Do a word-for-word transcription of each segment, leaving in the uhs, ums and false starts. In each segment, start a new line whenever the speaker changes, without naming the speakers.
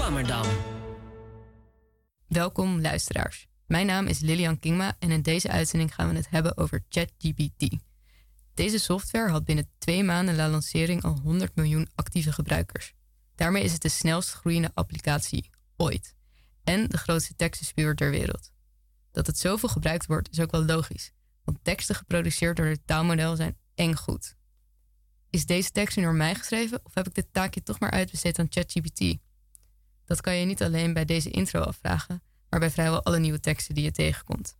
Swammerdam.
Welkom luisteraars. Mijn naam is Lilian Kingma en in deze uitzending gaan we het hebben over ChatGPT. Deze software had binnen twee maanden na lancering al honderd miljoen actieve gebruikers. Daarmee is het de snelst groeiende applicatie ooit. En de grootste tekstenspuwer ter wereld. Dat het zoveel gebruikt wordt is ook wel logisch. Want teksten geproduceerd door het taalmodel zijn eng goed. Is deze tekst nu door mij geschreven of heb ik dit taakje toch maar uitbesteed aan ChatGPT? Dat kan je niet alleen bij deze intro afvragen, maar bij vrijwel alle nieuwe teksten die je tegenkomt.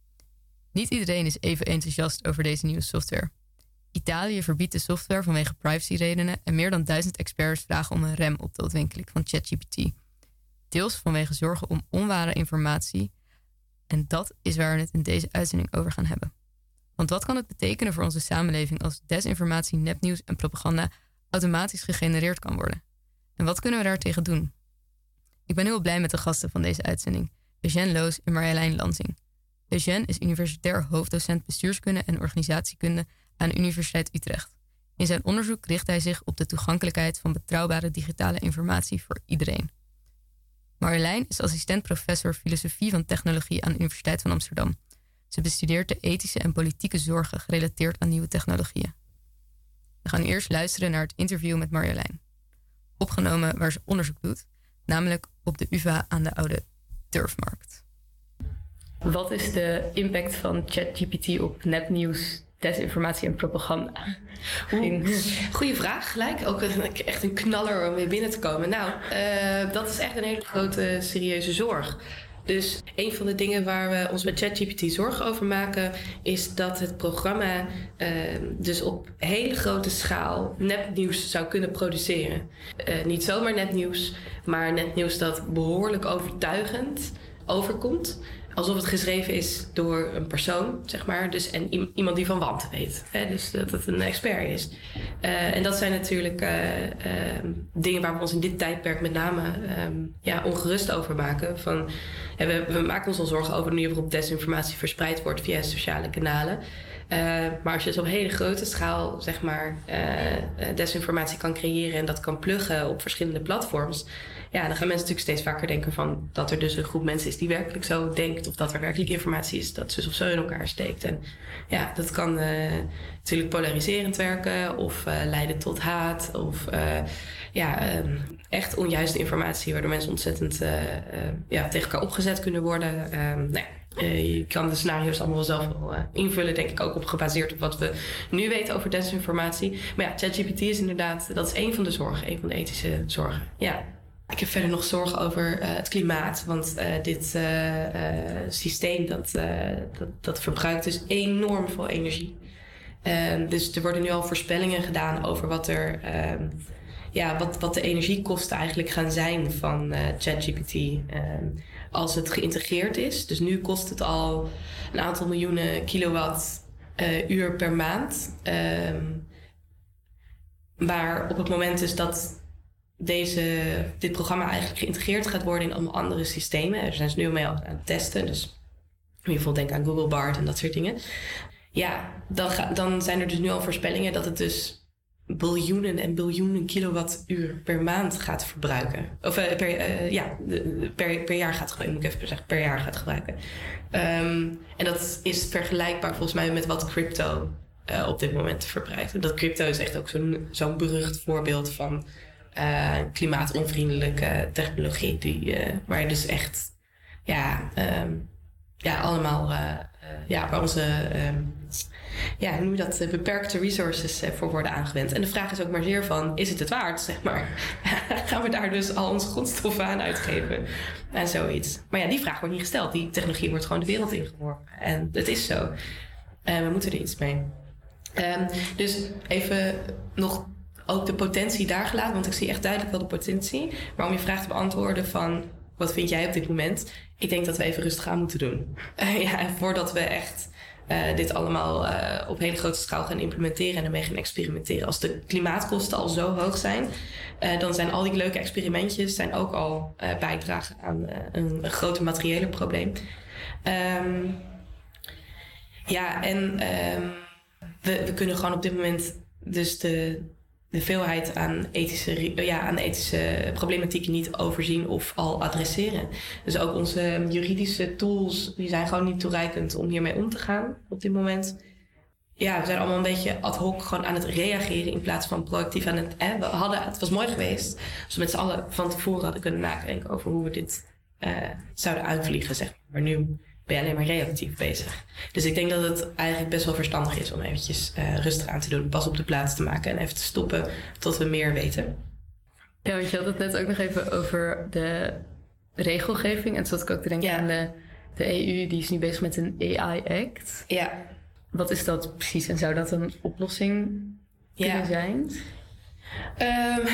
Niet iedereen is even enthousiast over deze nieuwe software. Italië verbiedt de software vanwege privacyredenen en meer dan duizend experts vragen om een rem op de ontwikkeling van ChatGPT. Deels vanwege zorgen om onware informatie. En dat is waar we het in deze uitzending over gaan hebben. Want wat kan het betekenen voor onze samenleving als desinformatie, nepnieuws en propaganda automatisch gegenereerd kan worden? En wat kunnen we daartegen doen? Ik ben heel blij met de gasten van deze uitzending, Eugène Loos en Marjolein Lansing. Eugène is universitair hoofddocent bestuurskunde en organisatiekunde aan de Universiteit Utrecht. In zijn onderzoek richt hij zich op de toegankelijkheid van betrouwbare digitale informatie voor iedereen. Marjolein is assistent professor filosofie van technologie aan de Universiteit van Amsterdam. Ze bestudeert de ethische en politieke zorgen gerelateerd aan nieuwe technologieën. We gaan eerst luisteren naar het interview met Marjolein. Opgenomen waar ze onderzoek doet, namelijk op de U vA aan de Oude Turfmarkt. Wat is de impact van ChatGPT op nepnieuws, desinformatie en propaganda?
Goeie vraag, gelijk. Ook een, echt een knaller om weer binnen te komen. Nou, uh, dat is echt een hele grote, serieuze zorg. Dus een van de dingen waar we ons met ChatGPT zorgen over maken, is dat het programma uh, dus op hele grote schaal nepnieuws zou kunnen produceren. Uh, niet zomaar nepnieuws, maar nepnieuws dat behoorlijk overtuigend overkomt. Alsof het geschreven is door een persoon, zeg maar. Dus, en iemand die van wanten weet. Hè? Dus dat het een expert is. Uh, en dat zijn natuurlijk uh, uh, dingen waar we ons in dit tijdperk met name um, ja, ongerust over maken. Van, hè, we, we maken ons al zorgen over de manier waarop desinformatie verspreid wordt via sociale kanalen. Uh, maar als je dus op hele grote schaal, zeg maar, uh, desinformatie kan creëren en dat kan pluggen op verschillende platforms, ja, dan gaan mensen natuurlijk steeds vaker denken van dat er dus een groep mensen is die werkelijk zo denkt, of dat er werkelijk informatie is dat zus of zo in elkaar steekt. En ja, dat kan uh, natuurlijk polariserend werken of uh, leiden tot haat of uh, ja, uh, echt onjuiste informatie waardoor mensen ontzettend uh, uh, ja, tegen elkaar opgezet kunnen worden. Uh, nou ja. Uh, je kan de scenario's allemaal wel zelf wel uh, invullen, denk ik ook op gebaseerd op wat we nu weten over desinformatie. Maar ja, ChatGPT is inderdaad, dat is één van de zorgen, één van de ethische zorgen. Ja. Ik heb verder nog zorgen over uh, het klimaat, want uh, dit uh, uh, systeem dat, uh, dat, dat verbruikt dus enorm veel energie. Uh, dus er worden nu al voorspellingen gedaan over wat er, uh, ja, wat, wat de energiekosten eigenlijk gaan zijn van uh, ChatGPT uh, als het geïntegreerd is. Dus nu kost het al een aantal miljoenen kilowatt uh, uur per maand. Uh, maar op het moment dus dat Deze, dit programma eigenlijk geïntegreerd gaat worden in allemaal andere systemen. Er zijn ze nu mee aan het testen. Dus in ieder geval denk aan Google Bard en dat soort dingen. Ja, dan, ga, dan zijn er dus nu al voorspellingen dat het dus biljoenen en biljoenen kilowattuur per maand gaat verbruiken. Of uh, per, uh, ja, per, per jaar gaat gebruiken. Moet ik even zeggen, per jaar gaat gebruiken. Um, en dat is vergelijkbaar volgens mij met wat crypto uh, op dit moment verbruikt. En dat crypto is echt ook zo'n, zo'n berucht voorbeeld van Uh, klimaatonvriendelijke technologie, die, uh, waar je dus echt, ja, um, ja allemaal, uh, uh, ja, waar onze, um, ja, hoe noem je dat, uh, beperkte resources uh, voor worden aangewend. En de vraag is ook maar zeer van, is het het waard, zeg maar? Gaan we daar dus al onze grondstoffen aan uitgeven? En zoiets. Maar ja, die vraag wordt niet gesteld. Die technologie wordt gewoon de wereld ingeworpen. En het is zo. En uh, we moeten er iets mee. Um, dus even nog ook de potentie daar gelaten, want ik zie echt duidelijk wel de potentie. Maar om je vraag te beantwoorden van, wat vind jij op dit moment? Ik denk dat we even rustig aan moeten doen. Uh, ja, en voordat we echt uh, dit allemaal uh, op hele grote schaal gaan implementeren en ermee gaan experimenteren. Als de klimaatkosten al zo hoog zijn, uh, dan zijn al die leuke experimentjes zijn ook al uh, bijdragen aan uh, een, een groter materiële probleem. Um, ja, en um, we, we kunnen gewoon op dit moment dus de de veelheid aan ethische, ja, aan ethische problematieken niet overzien of al adresseren. Dus ook onze juridische tools, die zijn gewoon niet toereikend om hiermee om te gaan op dit moment. Ja, we zijn allemaal een beetje ad hoc gewoon aan het reageren in plaats van proactief aan het... Hè, we hadden, het was mooi geweest als we met z'n allen van tevoren hadden kunnen nadenken over hoe we dit uh, zouden uitvliegen, zeg maar. Maar nu ben je alleen maar reactief bezig. Dus ik denk dat het eigenlijk best wel verstandig is om eventjes uh, rustig aan te doen, pas op de plaats te maken en even te stoppen tot we meer weten.
Ja, want je had het net ook nog even over de regelgeving. En toen zat ik ook te denken ja. aan de, de E U, die is nu bezig met een A I-act.
Ja.
Wat is dat precies en zou dat een oplossing ja. kunnen zijn?
Um,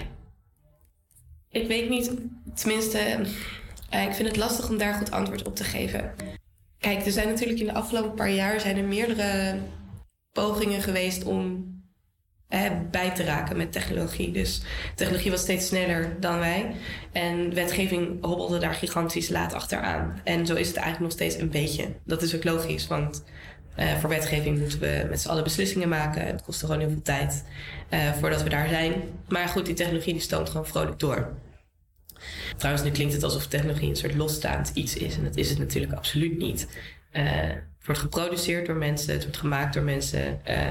ik weet niet, tenminste, uh, ik vind het lastig om daar goed antwoord op te geven. Kijk, er zijn natuurlijk in de afgelopen paar jaar zijn er meerdere pogingen geweest om uh, bij te raken met technologie. Dus technologie was steeds sneller dan wij. En wetgeving hobbelde daar gigantisch laat achteraan. En zo is het eigenlijk nog steeds een beetje. Dat is ook logisch, want Uh, voor wetgeving moeten we met z'n allen beslissingen maken. Het kost gewoon heel veel tijd uh, voordat we daar zijn. Maar goed, die technologie die stoomt gewoon vrolijk door. Trouwens, nu klinkt het alsof technologie een soort losstaand iets is. En dat is het natuurlijk absoluut niet. Uh, het wordt geproduceerd door mensen. Het wordt gemaakt door mensen. Uh,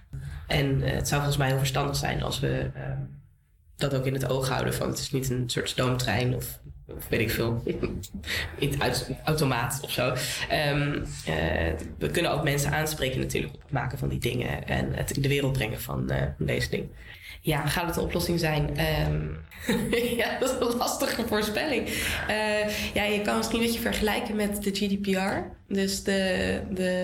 en uh, het zou volgens mij heel verstandig zijn als we uh, dat ook in het oog houden. Van het is niet een soort stoomtrein of... of weet ik veel, in het automaat of zo. Um, uh, we kunnen ook mensen aanspreken natuurlijk op het maken van die dingen en het in de wereld brengen van uh, deze dingen. Ja, gaat het een oplossing zijn? Um, ja, dat is een lastige voorspelling. Uh, ja, je kan misschien een beetje vergelijken met de G D P R. Dus de,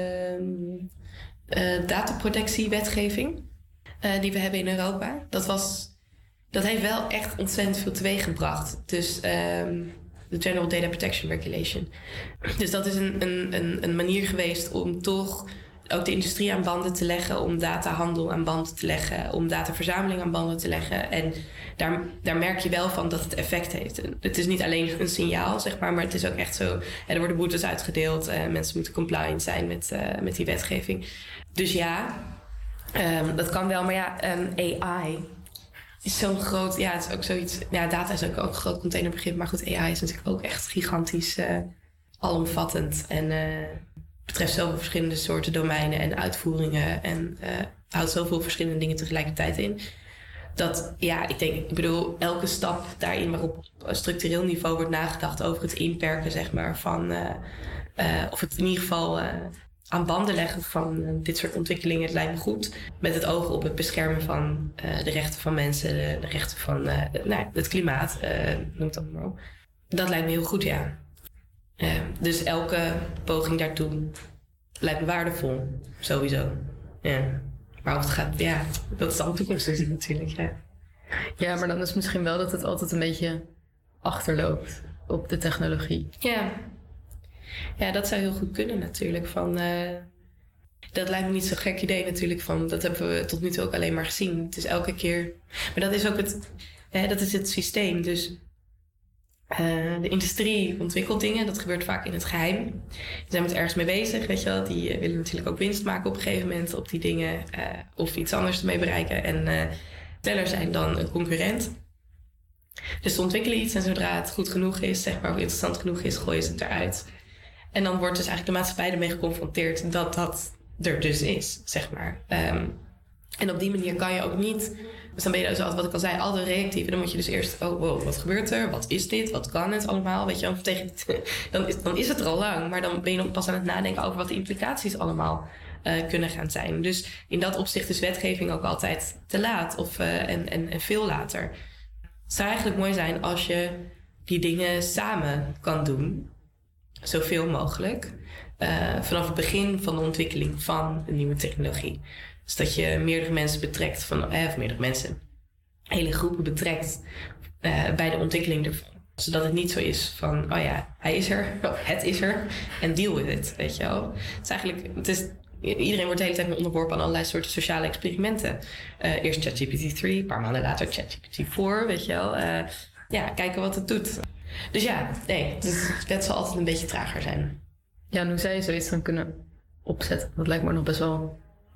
de uh, dataprotectiewetgeving uh, die we hebben in Europa. Dat was... Dat heeft wel echt ontzettend veel teweeggebracht. Dus um, de General Data Protection Regulation. Dus dat is een, een, een manier geweest om toch ook de industrie aan banden te leggen. Om datahandel aan banden te leggen. Om dataverzameling aan banden te leggen. En daar, daar merk je wel van dat het effect heeft. Het is niet alleen een signaal, zeg maar. Maar het is ook echt zo. Er worden boetes uitgedeeld. Uh, mensen moeten compliant zijn met, uh, met die wetgeving. Dus ja, um, dat kan wel. Maar ja, um, A I... is zo'n groot, ja, het is ook zoiets. Ja, data is ook, ook een groot containerbegrip. Maar goed, A I is natuurlijk ook echt gigantisch uh, alomvattend. En uh, betreft zoveel verschillende soorten domeinen en uitvoeringen. En uh, houdt zoveel verschillende dingen tegelijkertijd in. Dat, ja, ik denk, ik bedoel, elke stap daarin waarop op structureel niveau wordt nagedacht over het inperken, zeg maar, van, uh, uh, of het in ieder geval. Uh, aan banden leggen van uh, dit soort ontwikkelingen, het lijkt me goed. Met het oog op het beschermen van uh, de rechten van mensen, de, de rechten van uh, nou, het klimaat, uh, noem het dan maar op. Dat lijkt me heel goed, ja. Uh, dus elke poging daartoe lijkt me waardevol, sowieso. Ja. Maar of het gaat, ja, dat is dan toekomst natuurlijk. Ja.
ja, maar dan is het misschien wel dat het altijd een beetje achterloopt op de technologie.
Ja. Ja, dat zou heel goed kunnen natuurlijk. Van, uh, dat lijkt me niet zo'n gek idee natuurlijk. Van, dat hebben we tot nu toe ook alleen maar gezien. Het is elke keer... Maar dat is ook het, hè, dat is het systeem. Dus uh, de industrie ontwikkelt dingen. Dat gebeurt vaak in het geheim. Ze zijn met ergens mee bezig, weet je wel. Die uh, willen natuurlijk ook winst maken op een gegeven moment op die dingen. Uh, of iets anders ermee bereiken. En uh, teller zijn dan een concurrent. Dus ze ontwikkelen iets en zodra het goed genoeg is, zeg maar, of interessant genoeg is, gooien ze het eruit. En dan wordt dus eigenlijk de maatschappij ermee geconfronteerd dat dat er dus is, zeg maar. Um, en op die manier kan je ook niet... Dus dan ben je dus altijd, wat ik al zei, altijd reactief. En dan moet je dus eerst, oh wow, wat gebeurt er? Wat is dit? Wat kan het allemaal? Weet je, dan, tegen, dan, is, dan is het er al lang. Maar dan ben je nog pas aan het nadenken over wat de implicaties allemaal uh, kunnen gaan zijn. Dus in dat opzicht is wetgeving ook altijd te laat. Of, uh, en, en, en veel later. Het zou eigenlijk mooi zijn als je die dingen samen kan doen. Zoveel mogelijk. Uh, vanaf het begin van de ontwikkeling van een nieuwe technologie. Dus dat je meerdere mensen betrekt, van, eh, of meerdere mensen, hele groepen betrekt uh, bij de ontwikkeling ervan. Zodat het niet zo is van, oh ja, hij is er, of het is er, en deal with it, weet je wel. Het is eigenlijk, het is, iedereen wordt de hele tijd onderworpen aan allerlei soorten sociale experimenten. Uh, eerst ChatGPT drie, een paar maanden later ChatGPT vier, weet je wel. Uh, ja, kijken wat het doet. Dus ja, nee, dus het zal altijd een beetje trager zijn.
Ja, en hoe zou je zoiets dan kunnen opzetten? Dat lijkt me nog best wel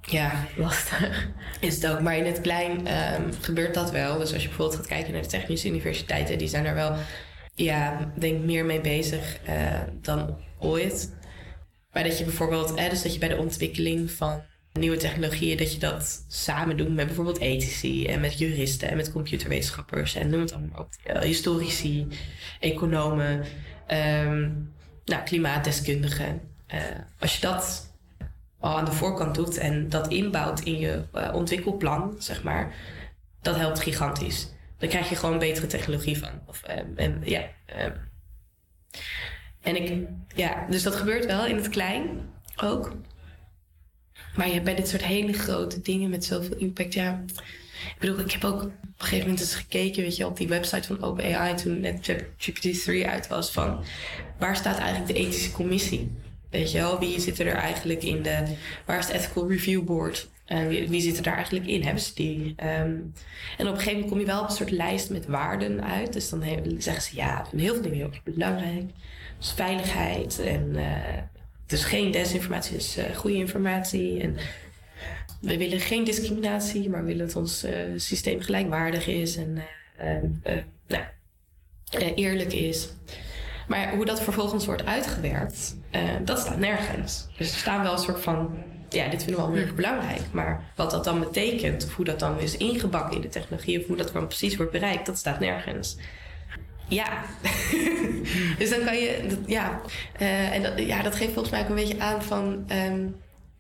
Ja, lastig is het ook. Maar in het klein um, gebeurt dat wel. Dus als je bijvoorbeeld gaat kijken naar de technische universiteiten, die zijn er wel, ja, denk ik meer mee bezig uh, dan ooit. Maar dat je bijvoorbeeld, eh, dus dat je bij de ontwikkeling van nieuwe technologieën, dat je dat samen doet met bijvoorbeeld ethici en met juristen en met computerwetenschappers en noem het allemaal op. Uh, historici, economen, um, nou, klimaatdeskundigen. Uh, als je dat al aan de voorkant doet en dat inbouwt in je uh, ontwikkelplan, zeg maar, dat helpt gigantisch. Dan krijg je gewoon betere technologie van. Of, uh, en, ja, uh, en ik, ja, dus dat gebeurt wel in het klein ook. Maar je hebt bij dit soort hele grote dingen met zoveel impact, ja. Ik bedoel, ik heb ook op een gegeven moment eens gekeken, weet je, op die website van OpenAI toen net G P T drie uit was, van waar staat eigenlijk de ethische commissie? Weet je wel, wie zit er eigenlijk in de, waar is het Ethical Review Board? Uh, wie, wie zit er daar eigenlijk in? Hebben ze die? Um, en op een gegeven moment kom je wel op een soort lijst met waarden uit. Dus dan he- zeggen ze, ja, heel veel dingen heel erg belangrijk. Dus veiligheid en uh, dus geen desinformatie, dus uh, goede informatie. En we willen geen discriminatie, maar we willen dat ons uh, systeem gelijkwaardig is en uh, uh, uh, nou, uh, eerlijk is. Maar hoe dat vervolgens wordt uitgewerkt, uh, dat staat nergens. Dus er staan wel een soort van, ja, dit vinden we wel heel erg belangrijk. Maar wat dat dan betekent, of hoe dat dan is ingebakken in de technologie, of hoe dat dan precies wordt bereikt, dat staat nergens. Ja, dus dan kan je, dat, ja, uh, en dat, ja, dat geeft volgens mij ook een beetje aan van, um,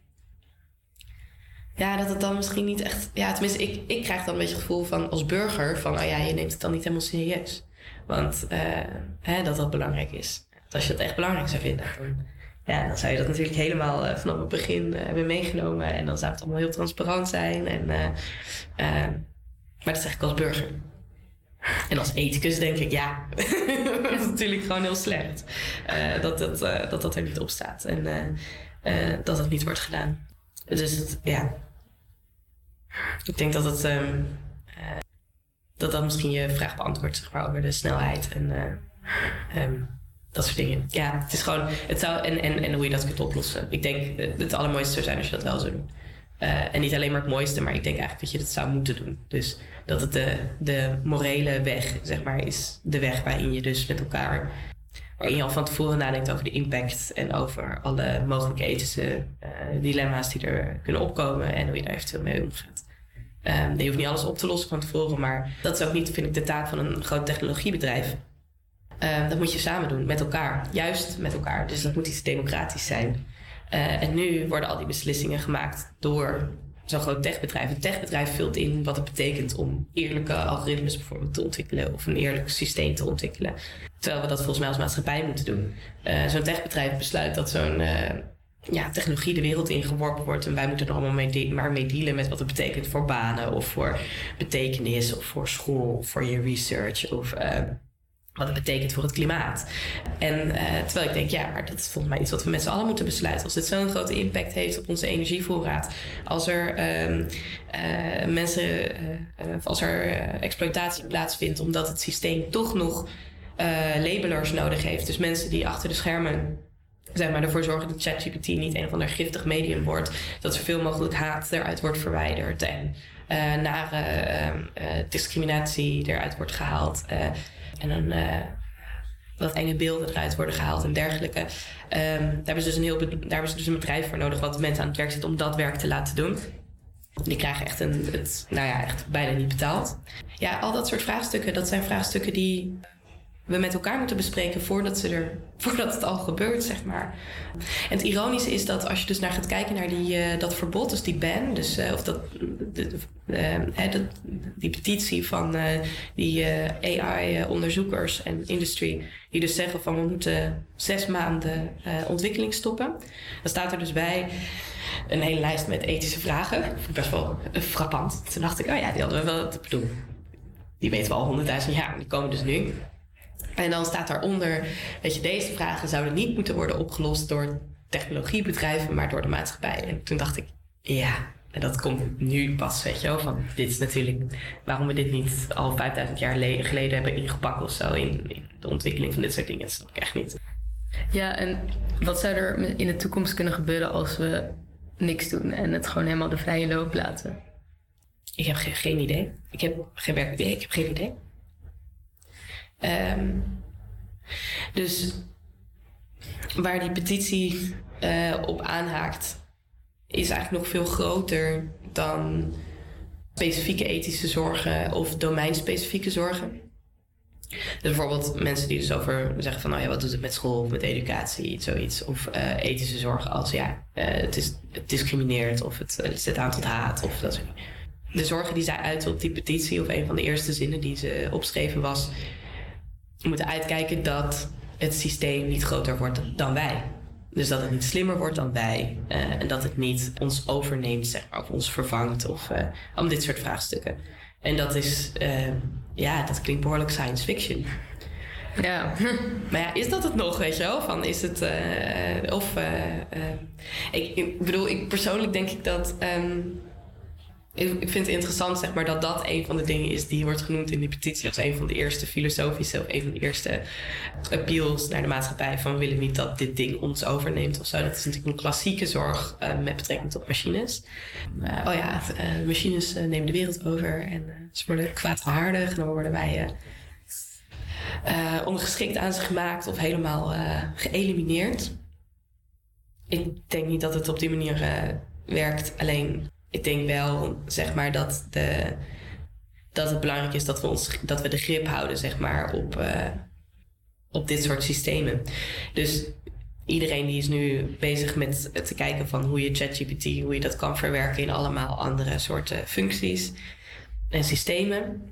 ja, dat het dan misschien niet echt, ja, tenminste, ik, ik krijg dan een beetje het gevoel van als burger van, oh ja, je neemt het dan niet helemaal serieus. Want uh, hè, dat dat belangrijk is. Als je het echt belangrijk zou vinden, dan, ja, dan zou je dat natuurlijk helemaal uh, vanaf het begin uh, hebben meegenomen. En dan zou het allemaal heel transparant zijn. En, uh, uh, maar dat zeg ik als burger. En als ethicus denk ik, ja, dat is natuurlijk gewoon heel slecht. Uh, dat, dat, uh, dat dat er niet op staat. En uh, uh, dat het niet wordt gedaan. Dus het, ja. Ik denk dat het... Um, uh, dat dat misschien je vraag beantwoordt, zeg maar, over de snelheid en uh, um, dat soort dingen. Ja, het is gewoon, het zou, en, en, en hoe je dat kunt oplossen. Ik denk, uh, het allermooiste zou zijn als je dat wel zou doen. Uh, en niet alleen maar het mooiste, maar ik denk eigenlijk dat je dat zou moeten doen. Dus dat het de, de morele weg, zeg maar, is de weg waarin je dus met elkaar, waarin je al van tevoren nadenkt over de impact en over alle mogelijke ethische uh, dilemma's die er kunnen opkomen en hoe je daar eventueel mee omgaat. Um, je hoeft niet alles op te lossen van tevoren, maar dat is ook niet, vind ik, de taak van een groot technologiebedrijf. Um, dat moet je samen doen, met elkaar. Juist met elkaar. Dus dat moet iets democratisch zijn. Uh, en nu worden al die beslissingen gemaakt door zo'n groot techbedrijf. Een techbedrijf vult in wat het betekent om eerlijke algoritmes bijvoorbeeld te ontwikkelen of een eerlijk systeem te ontwikkelen. Terwijl we dat volgens mij als maatschappij moeten doen. Uh, zo'n techbedrijf besluit dat zo'n uh, ja, technologie de wereld ingeworpen wordt en wij moeten er allemaal mee de- maar mee dealen met wat het betekent voor banen of voor betekenis of voor school of voor je research of uh, wat het betekent voor het klimaat. En uh, terwijl ik denk, ja, maar dat is volgens mij iets wat we met z'n allen moeten besluiten. Als dit zo'n grote impact heeft op onze energievoorraad, als er um, uh, mensen, uh, als er uh, exploitatie plaatsvindt omdat het systeem toch nog uh, labelers nodig heeft, dus mensen die achter de schermen, zeg maar, ervoor zorgen dat ChatGPT niet een of ander giftig medium wordt, dat zoveel mogelijk haat eruit wordt verwijderd en uh, nare uh, uh, discriminatie eruit wordt gehaald. Uh, en dan uh, dat enge beelden eruit worden gehaald en dergelijke. Um, daar hebben ze dus een heel be- daar hebben ze dus een bedrijf voor nodig wat mensen aan het werk zit om dat werk te laten doen. Die krijgen echt een, het, nou ja, echt bijna niet betaald. Ja, al dat soort vraagstukken, dat zijn vraagstukken die we met elkaar moeten bespreken voordat, ze er, voordat het al gebeurt, zeg maar. En het ironische is dat als je dus naar gaat kijken naar die, uh, dat verbod, dus die ban, dus, uh, of dat, de, de, uh, de, die petitie van uh, die uh, A I-onderzoekers en industry, die dus zeggen van we moeten zes maanden uh, ontwikkeling stoppen. Dan staat er dus bij een hele lijst met ethische vragen. Best wel uh, frappant. Toen dacht ik, oh ja, die hadden we wel te bedoelen. Die weten we al honderdduizend jaar, die komen dus nu. En dan staat daaronder, weet je, deze vragen zouden niet moeten worden opgelost door technologiebedrijven, maar door de maatschappij. En toen dacht ik, ja, en dat komt nu pas, weet je wel, van dit is natuurlijk waarom we dit niet al vijfduizend jaar le- geleden hebben ingepakt of zo in, in de ontwikkeling van dit soort dingen. Dat snap ik echt niet.
Ja, en wat zou er in de toekomst kunnen gebeuren als we niks doen en het gewoon helemaal de vrije loop laten?
Ik heb ge- geen idee. Ik heb geen werkidee, ik heb geen idee. Um, dus waar die petitie uh, op aanhaakt, is eigenlijk nog veel groter dan specifieke ethische zorgen of domeinspecifieke zorgen. Dus bijvoorbeeld mensen die dus over zeggen van, nou ja, wat doet het met school of met educatie, zoiets. Of uh, ethische zorgen als, ja, uh, het, is, het discrimineert of het, het zet aan tot haat of dat soort dingen. De zorgen die zij uiten op die petitie, of een van de eerste zinnen die ze opschreven was, we moeten uitkijken dat het systeem niet groter wordt dan wij. Dus dat het niet slimmer wordt dan wij. Uh, en dat het niet ons overneemt, zeg maar, of ons vervangt. Of uh, om dit soort vraagstukken. En dat is, uh, ja, dat klinkt behoorlijk science fiction.
Ja.
Maar ja, is dat het nog, weet je wel? Van, is het, uh, of, uh, uh, ik, ik bedoel, ik persoonlijk denk ik dat, um, ik, ik vind het interessant, zeg maar, dat dat een van de dingen is die wordt genoemd in die petitie als een van de eerste filosofische of een van de eerste appeals naar de maatschappij van we willen niet dat dit ding ons overneemt of zo. Dat is natuurlijk een klassieke zorg uh, met betrekking tot machines. Uh, oh ja, uh, machines uh, nemen de wereld over en uh, ze worden kwaadaardig en dan worden wij uh, uh, ondergeschikt aan ze gemaakt of helemaal uh, geëlimineerd. Ik denk niet dat het op die manier uh, werkt, alleen ik denk wel, zeg maar, dat, de, dat het belangrijk is dat we, ons, dat we de grip houden, zeg maar, op, uh, op dit soort systemen. Dus iedereen die is nu bezig met te kijken van hoe je ChatGPT, hoe je dat kan verwerken in allemaal andere soorten functies en systemen.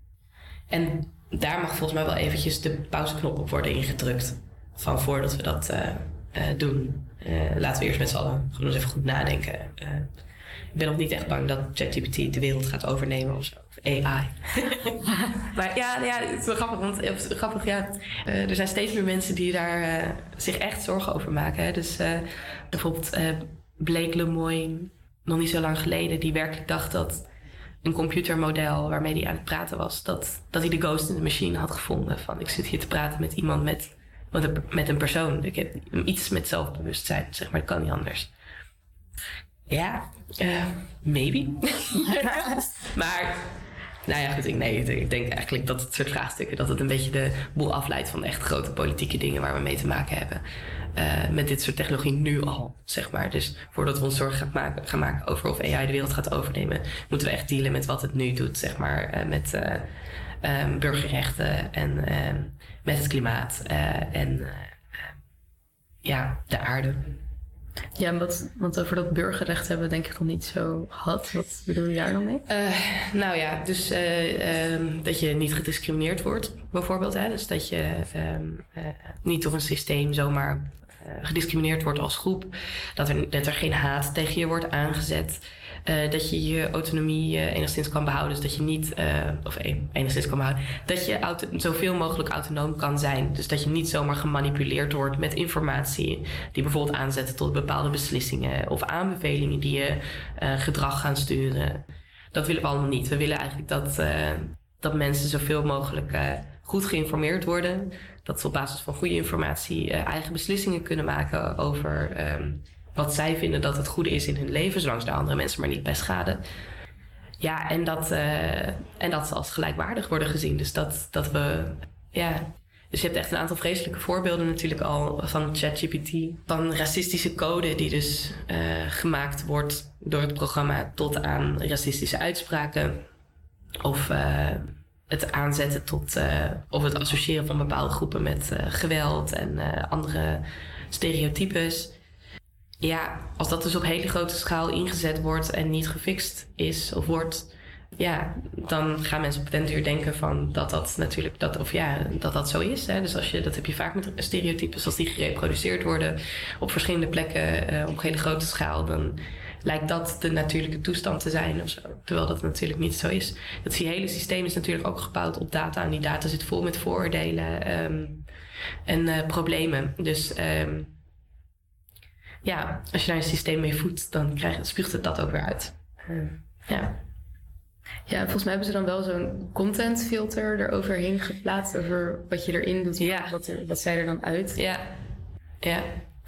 En daar mag volgens mij wel eventjes de pauzeknop op worden ingedrukt. Van voordat we dat uh, uh, doen. Uh, laten we eerst met z'n allen gewoon eens even goed nadenken. Uh, Ik ben nog niet echt bang dat ChatGPT de wereld gaat overnemen of zo. Of A I. Maar ja, ja, het is wel grappig. Want het is grappig, ja, uh, er zijn steeds meer mensen die daar uh, zich echt zorgen over maken. Hè. Dus uh, bijvoorbeeld uh, Blake Lemoine, nog niet zo lang geleden, die werkelijk dacht dat een computermodel waarmee hij aan het praten was, dat, dat hij de ghost in the machine had gevonden. Van ik zit hier te praten met iemand met, met, een, met een persoon. Ik heb iets met zelfbewustzijn, zeg maar, dat kan niet anders. Ja, uh, maybe. Maar, nou ja, goed, ik, nee, ik denk eigenlijk dat het soort vraagstukken, dat het een beetje de boel afleidt van echt grote politieke dingen waar we mee te maken hebben. Uh, met dit soort technologie nu al, zeg maar. Dus voordat we ons zorgen gaan maken, gaan maken over of A I de wereld gaat overnemen, moeten we echt dealen met wat het nu doet, zeg maar. Uh, met uh, um, burgerrechten en uh, met het klimaat uh, en uh, ja, de aarde.
Ja, wat, want over dat burgerrecht hebben we denk ik nog niet zo gehad. Wat bedoel je daar dan mee?
Uh, nou ja, dus uh, um, dat je niet gediscrimineerd wordt, bijvoorbeeld. Hè? Dus dat je um, uh, niet door een systeem zomaar uh, gediscrimineerd wordt als groep. Dat er, dat er geen haat tegen je wordt aangezet. Uh, dat je je autonomie uh, enigszins kan behouden. Dus dat je niet, uh, of enigszins kan behouden. Dat je auto, zoveel mogelijk autonoom kan zijn. Dus dat je niet zomaar gemanipuleerd wordt met informatie die bijvoorbeeld aanzetten tot bepaalde beslissingen of aanbevelingen die je uh, gedrag gaan sturen. Dat willen we allemaal niet. We willen eigenlijk dat, uh, dat mensen zoveel mogelijk uh, goed geïnformeerd worden. Dat ze op basis van goede informatie uh, eigen beslissingen kunnen maken over Um, wat zij vinden dat het goede is in hun leven, zolang ze de andere mensen maar niet bij schaden. Ja, en dat, uh, en dat ze als gelijkwaardig worden gezien. Dus dat, dat we, ja. Dus je hebt echt een aantal vreselijke voorbeelden natuurlijk al van ChatGPT. Van racistische code die dus uh, gemaakt wordt door het programma tot aan racistische uitspraken. Of uh, het aanzetten tot, uh, of het associëren van bepaalde groepen met uh, geweld en uh, andere stereotypes. Ja, als dat dus op hele grote schaal ingezet wordt en niet gefixt is of wordt, ja, dan gaan mensen op den duur denken van dat dat natuurlijk, dat, of ja, dat dat zo is. Hè. Dus als je, dat heb je vaak met stereotypes, als die gereproduceerd worden op verschillende plekken uh, op hele grote schaal, dan lijkt dat de natuurlijke toestand te zijn of zo. Terwijl dat natuurlijk niet zo is. Het hele systeem is natuurlijk ook gebouwd op data en die data zit vol met vooroordelen um, en uh, problemen. Dus Um, ja, als je daar een systeem mee voedt, dan krijg, spuugt het dat ook weer uit. Uh, ja.
Ja, volgens mij hebben ze dan wel zo'n contentfilter eroverheen geplaatst over wat je erin doet,
ja.
wat, er, wat zij er dan uit.
Ja, ja.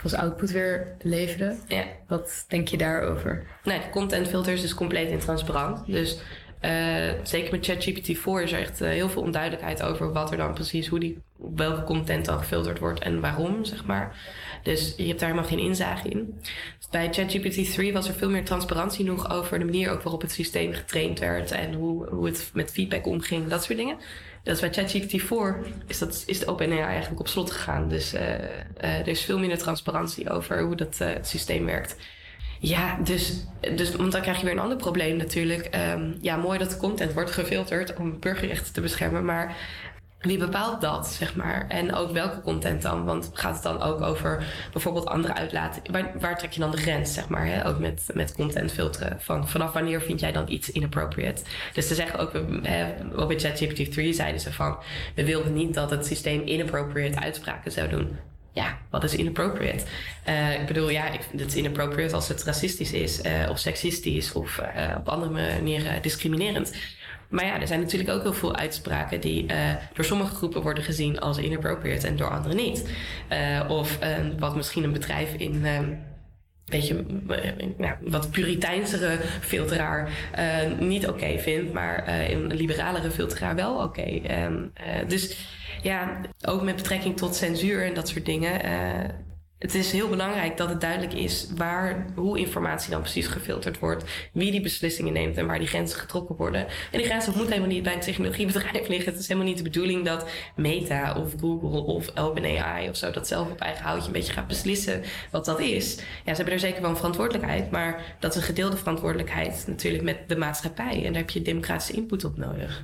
als output weer leveren.
Ja.
Wat denk je daarover?
Nou, de contentfilter is dus compleet intransparant. Dus uh, zeker met ChatGPT vier is er echt uh, heel veel onduidelijkheid over wat er dan precies, hoe die, op welke content dan gefilterd wordt en waarom, zeg maar. Dus je hebt daar helemaal geen inzage in. Dus bij ChatGPT drie was er veel meer transparantie nog over de manier ook waarop het systeem getraind werd en hoe, hoe het met feedback omging, dat soort dingen. Dus bij ChatGPT vier is, dat, is de OpenAI eigenlijk op slot gegaan. Dus uh, uh, er is veel minder transparantie over hoe dat uh, het systeem werkt. Ja, dus, dus want dan krijg je weer een ander probleem natuurlijk. Um, ja, mooi dat de content wordt gefilterd om burgerrechten te beschermen, maar wie bepaalt dat, zeg maar? En ook welke content dan? Want gaat het dan ook over bijvoorbeeld andere uitlaten? Waar, waar trek je dan de grens, zeg maar? Hè? Ook met, met content filteren. Van, vanaf wanneer vind jij dan iets inappropriate? Dus ze zeggen ook, hè, ook bij ChatGPT drie zeiden ze van, we wilden niet dat het systeem inappropriate uitspraken zou doen. Ja, wat is inappropriate? Uh, ik bedoel, ja, ik vind het inappropriate als het racistisch is, uh, of seksistisch, of uh, op andere manieren discriminerend. Maar ja, er zijn natuurlijk ook heel veel uitspraken die uh, door sommige groepen worden gezien als inappropriate en door anderen niet. Uh, of uh, wat misschien een bedrijf in uh, een beetje uh, nou, wat puriteinsere filteraar uh, niet oké okay vindt, maar uh, een liberalere filteraar wel oké. Okay. Um, uh, dus ja, ook met betrekking tot censuur en dat soort dingen. Uh, Het is heel belangrijk dat het duidelijk is waar, hoe informatie dan precies gefilterd wordt, wie die beslissingen neemt en waar die grenzen getrokken worden. En die grenzen moeten helemaal niet bij een technologiebedrijf liggen. Het is helemaal niet de bedoeling dat Meta of Google of OpenAI of zo dat zelf op eigen houtje een beetje gaat beslissen wat dat is. Ja, ze hebben er zeker wel een verantwoordelijkheid, maar dat is een gedeelde verantwoordelijkheid natuurlijk met de maatschappij. En daar heb je democratische input op nodig.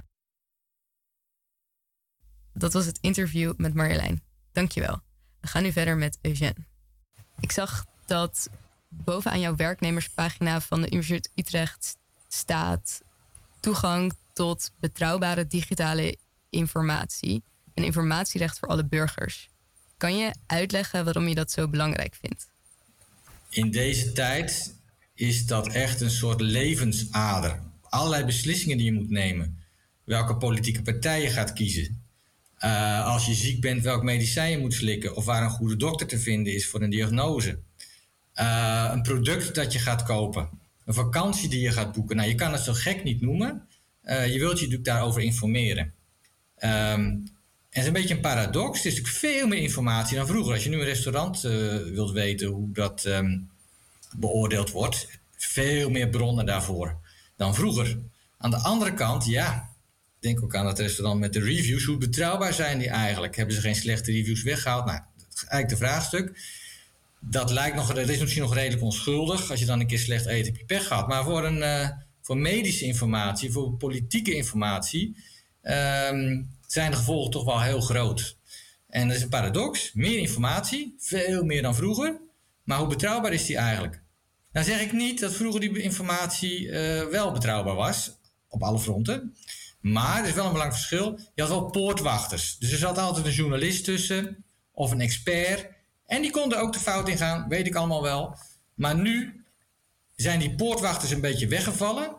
Dat was het interview met Marjolein. Dankjewel. We gaan nu verder met Eugène. Ik zag dat bovenaan jouw werknemerspagina van de Universiteit Utrecht staat toegang tot betrouwbare digitale informatie en informatierecht voor alle burgers. Kan je uitleggen waarom je dat zo belangrijk vindt?
In deze tijd is dat echt een soort levensader. Allerlei beslissingen die je moet nemen. Welke politieke partij je gaat kiezen. Uh, als je ziek bent, welk medicijn je moet slikken. Of waar een goede dokter te vinden is voor een diagnose. Uh, een product dat je gaat kopen. Een vakantie die je gaat boeken. Nou, je kan het zo gek niet noemen. Uh, je wilt je natuurlijk daarover informeren. Um, en het is een beetje een paradox. Het is natuurlijk veel meer informatie dan vroeger. Als je nu een restaurant uh, wilt weten hoe dat um, beoordeeld wordt. Veel meer bronnen daarvoor dan vroeger. Aan de andere kant, ja... Denk ook aan het restaurant met de reviews. Hoe betrouwbaar zijn die eigenlijk? Hebben ze geen slechte reviews weggehaald? Nou, dat is eigenlijk de vraagstuk. Dat lijkt nog, dat is misschien nog redelijk onschuldig. Als je dan een keer slecht eet, heb je pech gehad. Maar voor, een, uh, voor medische informatie, voor politieke informatie... Um, zijn de gevolgen toch wel heel groot. En dat is een paradox. Meer informatie, veel meer dan vroeger. Maar hoe betrouwbaar is die eigenlijk? Nou zeg ik niet dat vroeger die informatie uh, wel betrouwbaar was. Op alle fronten. Maar er is wel een belangrijk verschil. Je had wel poortwachters. Dus er zat altijd een journalist tussen. Of een expert. En die konden ook de fout ingaan. Weet ik allemaal wel. Maar nu zijn die poortwachters een beetje weggevallen.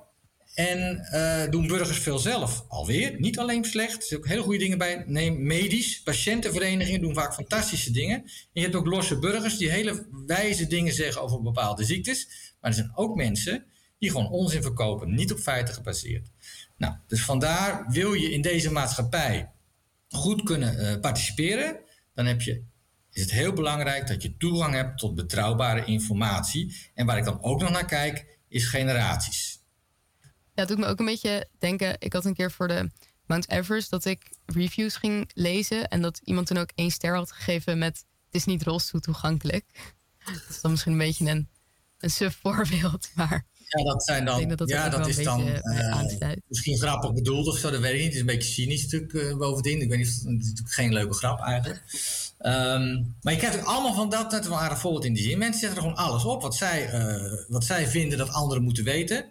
En uh, doen burgers veel zelf. Alweer. Niet alleen slecht. Er zijn ook hele goede dingen bij. Neem medisch. Patiëntenverenigingen doen vaak fantastische dingen. En je hebt ook losse burgers die hele wijze dingen zeggen over bepaalde ziektes. Maar er zijn ook mensen die gewoon onzin verkopen. Niet op feiten gebaseerd. Nou, dus vandaar wil je in deze maatschappij goed kunnen uh, participeren, dan heb je, is het heel belangrijk dat je toegang hebt tot betrouwbare informatie. En waar ik dan ook nog naar kijk, is generaties.
Ja, het doet me ook een beetje denken, ik had een keer voor de Mount Everest dat ik reviews ging lezen en dat iemand toen ook één ster had gegeven met het is niet rolstoel toegankelijk. Dat is dan misschien een beetje een, een suf voorbeeld, maar...
Ja, dat zijn dan. Dat dat ja, dat is dan uh, misschien grappig bedoeld of zo, dat weet ik niet. Het is een beetje cynisch natuurlijk uh, bovendien. Ik weet niet, het is natuurlijk geen leuke grap eigenlijk. Um, maar je krijgt ook allemaal van dat, net wel aardig voorbeeld in die zin. Mensen zetten er gewoon alles op wat zij, uh, wat zij vinden dat anderen moeten weten.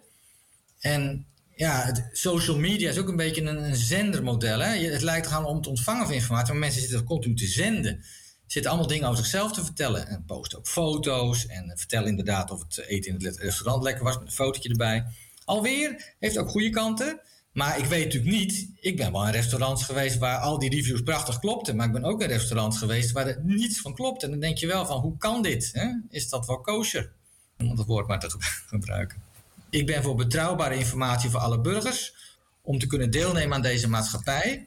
En ja, het, social media is ook een beetje een, een zendermodel. Hè? Je, het lijkt gewoon om het ontvangen van informatie, maar mensen zitten er continu te zenden. Zitten allemaal dingen over zichzelf te vertellen. En posten ook foto's. En vertellen inderdaad of het eten in het restaurant lekker was. Met een fotootje erbij. Alweer heeft ook goede kanten. Maar ik weet natuurlijk niet... Ik ben wel in restaurants geweest waar al die reviews prachtig klopten. Maar ik ben ook in restaurants geweest waar er niets van klopt. En dan denk je wel van, hoe kan dit? Hè? Is dat wel kosher? Om dat woord maar te gebruiken. Ik ben voor betrouwbare informatie voor alle burgers. Om te kunnen deelnemen aan deze maatschappij.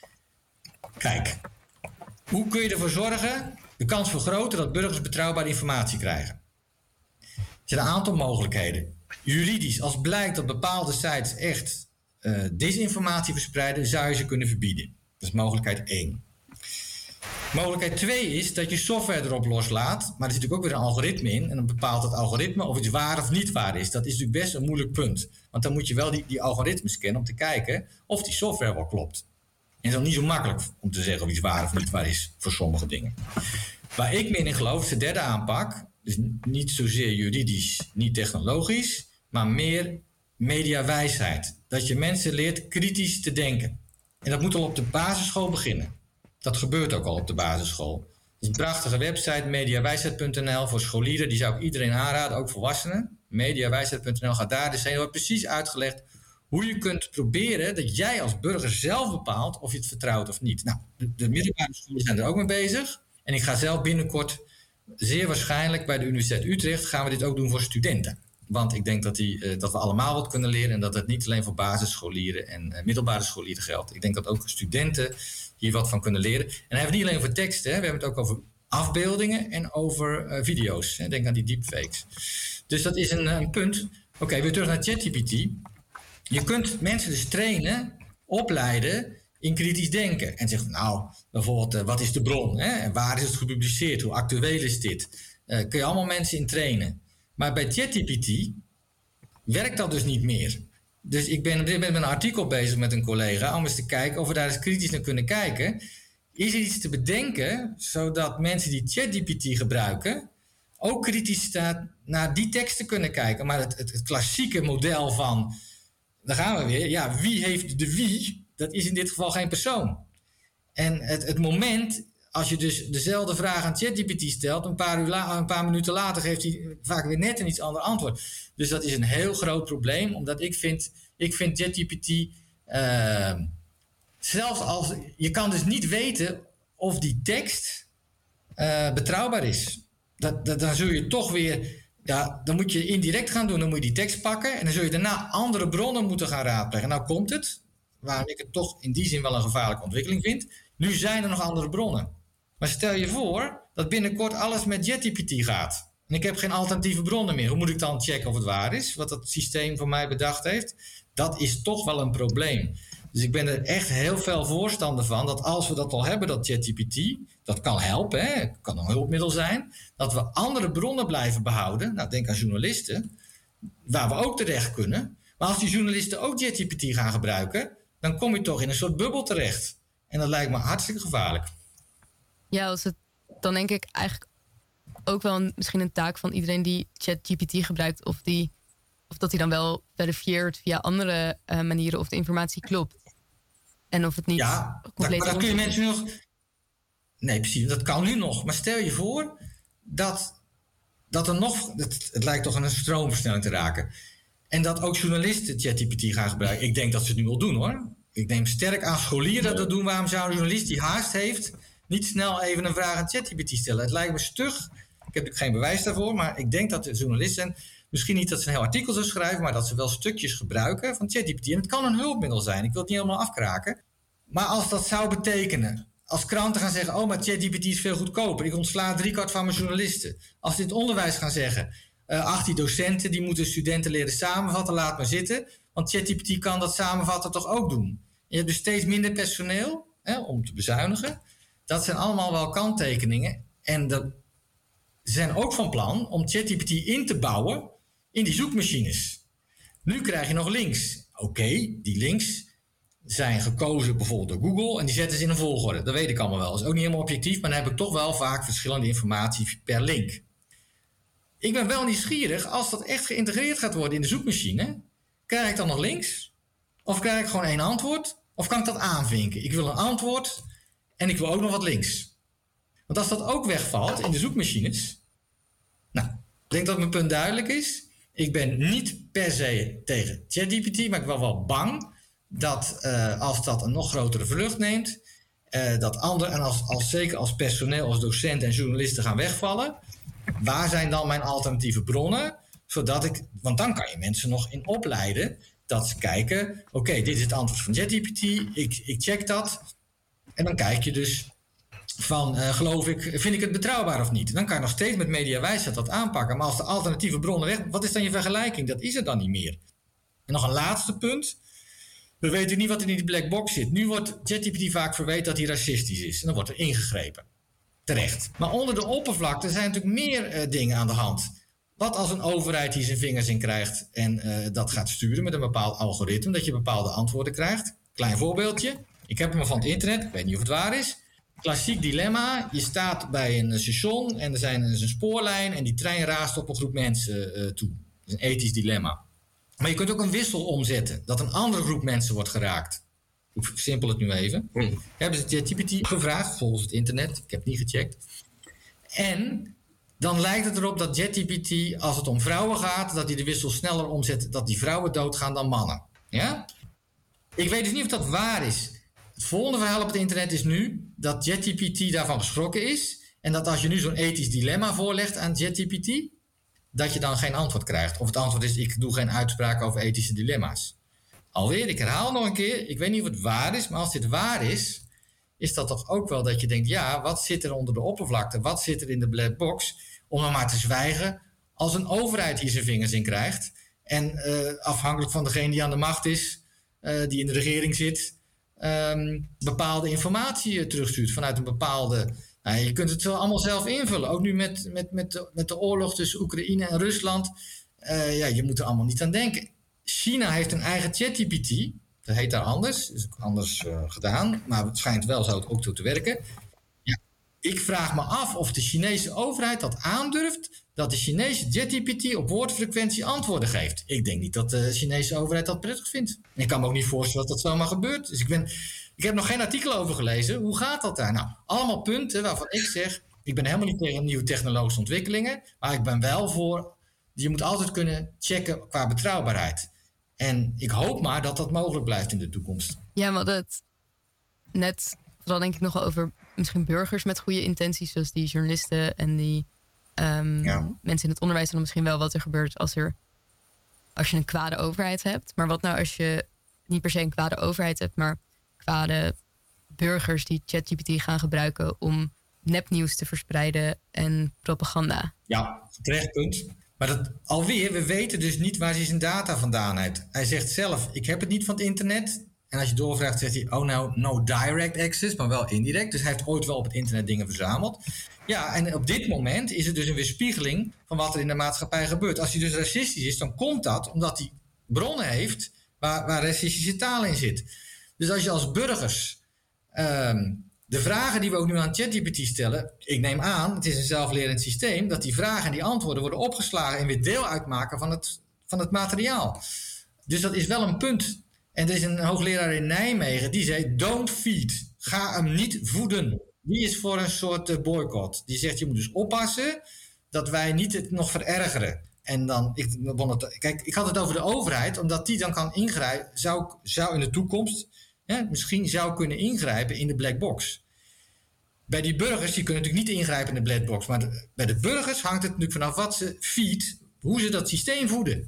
Kijk, hoe kun je ervoor zorgen... de kans vergroten dat burgers betrouwbare informatie krijgen? Er zijn een aantal mogelijkheden. Juridisch, als blijkt dat bepaalde sites echt uh, disinformatie verspreiden... zou je ze kunnen verbieden. Dat is mogelijkheid één. Mogelijkheid twee is dat je software erop loslaat... maar er zit natuurlijk ook weer een algoritme in... en dan bepaalt het algoritme of iets waar of niet waar is. Dat is natuurlijk best een moeilijk punt. Want dan moet je wel die, die algoritmes kennen om te kijken... of die software wel klopt. En het is ook niet zo makkelijk om te zeggen of iets waar of niet waar is... voor sommige dingen. Waar ik meer in geloof is de derde aanpak... dus niet zozeer juridisch, niet technologisch... maar meer mediawijsheid. Dat je mensen leert kritisch te denken. En dat moet al op de basisschool beginnen. Dat gebeurt ook al op de basisschool. Het is een prachtige website, mediawijsheid punt n l... voor scholieren, die zou ik iedereen aanraden, ook volwassenen. mediawijsheid punt n l, gaat daar. Dus zijn wordt precies uitgelegd hoe je kunt proberen... dat jij als burger zelf bepaalt of je het vertrouwt of niet. Nou, de, de middelbare scholen zijn er ook mee bezig. En ik ga zelf binnenkort, zeer waarschijnlijk bij de Universiteit Utrecht... gaan we dit ook doen voor studenten. Want ik denk dat, die, uh, dat we allemaal wat kunnen leren... en dat het niet alleen voor basisscholieren en uh, middelbare scholieren geldt. Ik denk dat ook studenten hier wat van kunnen leren. En dan hebben we het niet alleen over teksten, hè. We hebben het ook over afbeeldingen en over uh, video's. Hè. Denk aan die deepfakes. Dus dat is een, een punt. Oké, okay, weer terug naar ChatGPT. Je kunt mensen dus trainen, opleiden... in kritisch denken. En zegt, nou, bijvoorbeeld, uh, wat is de bron? Hè? En waar is het gepubliceerd? Hoe actueel is dit? Uh, kun je allemaal mensen in trainen. Maar bij ChatGPT werkt dat dus niet meer. Dus ik ben op dit moment met een artikel bezig met een collega... om eens te kijken of we daar eens kritisch naar kunnen kijken. Is er iets te bedenken, zodat mensen die ChatGPT gebruiken... ook kritisch naar die teksten kunnen kijken. Maar het, het, het klassieke model van... daar gaan we weer. Ja, wie heeft de wie... dat is in dit geval geen persoon. En het, het moment, als je dus dezelfde vraag aan ChatGPT stelt... Een paar, uur la, een paar minuten later geeft hij vaak weer net een iets ander antwoord. Dus dat is een heel groot probleem, omdat ik vind... ik vind ChatGPT... Uh, zelfs als... je kan dus niet weten of die tekst uh, betrouwbaar is. Dat, dat, dan zul je toch weer... ja, dan moet je indirect gaan doen, dan moet je die tekst pakken... en dan zul je daarna andere bronnen moeten gaan raadplegen. Nou komt het... waarom ik het toch in die zin wel een gevaarlijke ontwikkeling vind. Nu zijn er nog andere bronnen. Maar stel je voor dat binnenkort alles met ChatGPT gaat. En ik heb geen alternatieve bronnen meer. Hoe moet ik dan checken of het waar is? Wat dat systeem voor mij bedacht heeft? Dat is toch wel een probleem. Dus ik ben er echt heel veel voorstander van... dat als we dat al hebben, dat ChatGPT... dat kan helpen, hè, kan een hulpmiddel zijn... dat we andere bronnen blijven behouden. Nou, denk aan journalisten... waar we ook terecht kunnen. Maar als die journalisten ook ChatGPT gaan gebruiken... dan kom je toch in een soort bubbel terecht. En dat lijkt me hartstikke gevaarlijk.
Ja, als het, dan denk ik eigenlijk ook wel een, misschien een taak van iedereen die ChatGPT gebruikt... of, die, of dat hij dan wel verifieert via andere uh, manieren of de informatie klopt. En of het niet
ja,
compleet...
maar dan kun je mensen nog... Nee, precies, dat kan nu nog. Maar stel je voor dat, dat er nog... Het, het lijkt toch aan een stroomversnelling te raken... En dat ook journalisten ChatGPT gaan gebruiken. Ik denk dat ze het nu al doen, hoor. Ik neem sterk aan scholieren dat dat doen. Waarom zou een journalist die haast heeft... niet snel even een vraag aan ChatGPT stellen? Het lijkt me stug. Ik heb geen bewijs daarvoor, maar ik denk dat de journalisten... misschien niet dat ze een heel artikel zullen schrijven... maar dat ze wel stukjes gebruiken van ChatGPT. En het kan een hulpmiddel zijn. Ik wil het niet helemaal afkraken. Maar als dat zou betekenen... als kranten gaan zeggen... oh, maar ChatGPT is veel goedkoper. Ik ontsla driekwart van mijn journalisten. Als ze in het onderwijs gaan zeggen... Uh, achttien docenten, die moeten studenten leren samenvatten, laat maar zitten. Want ChatGPT kan dat samenvatten toch ook doen. Je hebt dus steeds minder personeel, hè, om te bezuinigen. Dat zijn allemaal wel kanttekeningen. En dat, ze zijn ook van plan om ChatGPT in te bouwen in die zoekmachines. Nu krijg je nog links. Oké, okay, die links zijn gekozen bijvoorbeeld door Google... en die zetten ze in een volgorde. Dat weet ik allemaal wel. Dat is ook niet helemaal objectief... maar dan heb ik toch wel vaak verschillende informatie per link... Ik ben wel nieuwsgierig, als dat echt geïntegreerd gaat worden in de zoekmachine... krijg ik dan nog links? Of krijg ik gewoon één antwoord? Of kan ik dat aanvinken? Ik wil een antwoord en ik wil ook nog wat links. Want als dat ook wegvalt in de zoekmachines... Nou, ik denk dat mijn punt duidelijk is. Ik ben niet per se tegen ChatGPT, maar ik ben wel bang... dat uh, als dat een nog grotere vlucht neemt, uh, dat anderen, en als, als, zeker als personeel, als docenten en journalisten gaan wegvallen, waar zijn dan mijn alternatieve bronnen? Zodat ik, want dan kan je mensen nog in opleiden dat ze kijken, oké, okay, dit is het antwoord van ChatGPT, ik, ik check dat. En dan kijk je dus van, uh, geloof ik, vind ik het betrouwbaar of niet? Dan kan je nog steeds met mediawijsheid dat aanpakken. Maar als de alternatieve bronnen weg, wat is dan je vergelijking? Dat is er dan niet meer. En nog een laatste punt. We weten niet wat er in die black box zit. Nu wordt ChatGPT vaak verweten dat hij racistisch is. En dan wordt er ingegrepen. Terecht. Maar onder de oppervlakte zijn natuurlijk meer uh, dingen aan de hand. Wat als een overheid hier zijn vingers in krijgt en uh, dat gaat sturen met een bepaald algoritme, dat je bepaalde antwoorden krijgt? Klein voorbeeldje. Ik heb hem van het internet, ik weet niet of het waar is. Klassiek dilemma. Je staat bij een station en er zijn, er is een spoorlijn en die trein raast op een groep mensen uh, toe. Dat is een ethisch dilemma. Maar je kunt ook een wissel omzetten, dat een andere groep mensen wordt geraakt. Ik versimpel het nu even. Hmm. Hebben ze ChatGPT gevraagd, volgens het internet. Ik heb het niet gecheckt. En dan lijkt het erop dat ChatGPT, als het om vrouwen gaat, dat hij de wissel sneller omzet, dat die vrouwen doodgaan dan mannen. Ja? Ik weet dus niet of dat waar is. Het volgende verhaal op het internet is nu dat ChatGPT daarvan geschrokken is. En dat als je nu zo'n ethisch dilemma voorlegt aan ChatGPT, dat je dan geen antwoord krijgt. Of het antwoord is, ik doe geen uitspraak over ethische dilemma's. Alweer, ik herhaal nog een keer. Ik weet niet of het waar is, maar als dit waar is, is dat toch ook wel dat je denkt, ja, wat zit er onder de oppervlakte? Wat zit er in de black box? Om dan maar te zwijgen als een overheid hier zijn vingers in krijgt. En uh, afhankelijk van degene die aan de macht is, uh, die in de regering zit, um, bepaalde informatie uh, terugstuurt vanuit een bepaalde. Nou, je kunt het zo allemaal zelf invullen. Ook nu met, met, met, de, met de oorlog tussen Oekraïne en Rusland. Uh, ja, je moet er allemaal niet aan denken. China heeft een eigen ChatGPT. Dat heet daar anders. Dat is ook anders uh, gedaan. Maar het schijnt wel zo ook toe te werken. Ja, ik vraag me af of de Chinese overheid dat aandurft, dat de Chinese ChatGPT op woordfrequentie antwoorden geeft. Ik denk niet dat de Chinese overheid dat prettig vindt. En ik kan me ook niet voorstellen dat dat zomaar gebeurt. Dus ik, ben, ik heb nog geen artikel over gelezen. Hoe gaat dat daar? Nou, allemaal punten waarvan ik zeg, ik ben helemaal niet tegen nieuwe technologische ontwikkelingen, maar ik ben wel voor, je moet altijd kunnen checken qua betrouwbaarheid. En ik hoop maar dat dat mogelijk blijft in de toekomst.
Ja, maar dat net, vooral denk ik nog wel over misschien burgers met goede intenties, zoals die journalisten en die um, ja. mensen in het onderwijs. En dan misschien wel wat er gebeurt als, er, als je een kwade overheid hebt. Maar wat nou als je niet per se een kwade overheid hebt, maar kwade burgers die ChatGPT gaan gebruiken om nepnieuws te verspreiden en propaganda?
Ja, terecht punt. Maar dat, alweer, we weten dus niet waar hij zijn data vandaan heeft. Hij zegt zelf, ik heb het niet van het internet. En als je doorvraagt, zegt hij, oh nou, no direct access, maar wel indirect. Dus hij heeft ooit wel op het internet dingen verzameld. Ja, en op dit moment is het dus een weerspiegeling van wat er in de maatschappij gebeurt. Als hij dus racistisch is, dan komt dat omdat hij bronnen heeft waar, waar racistische taal in zit. Dus als je als burgers Um, de vragen die we ook nu aan ChatGPT stellen, ik neem aan, het is een zelflerend systeem, dat die vragen en die antwoorden worden opgeslagen en weer deel uitmaken van het, van het materiaal. Dus dat is wel een punt. En er is een hoogleraar in Nijmegen die zei, don't feed. Ga hem niet voeden. Die is voor een soort boycott. Die zegt, je moet dus oppassen dat wij niet het nog verergeren. En dan, ik, het, kijk, ik had het over de overheid, omdat die dan kan ingrijpen, zou, zou in de toekomst, ja, misschien zou kunnen ingrijpen in de black box. Bij die burgers, die kunnen natuurlijk niet ingrijpen in de black box. Maar de, bij de burgers hangt het natuurlijk vanaf wat ze feed, hoe ze dat systeem voeden.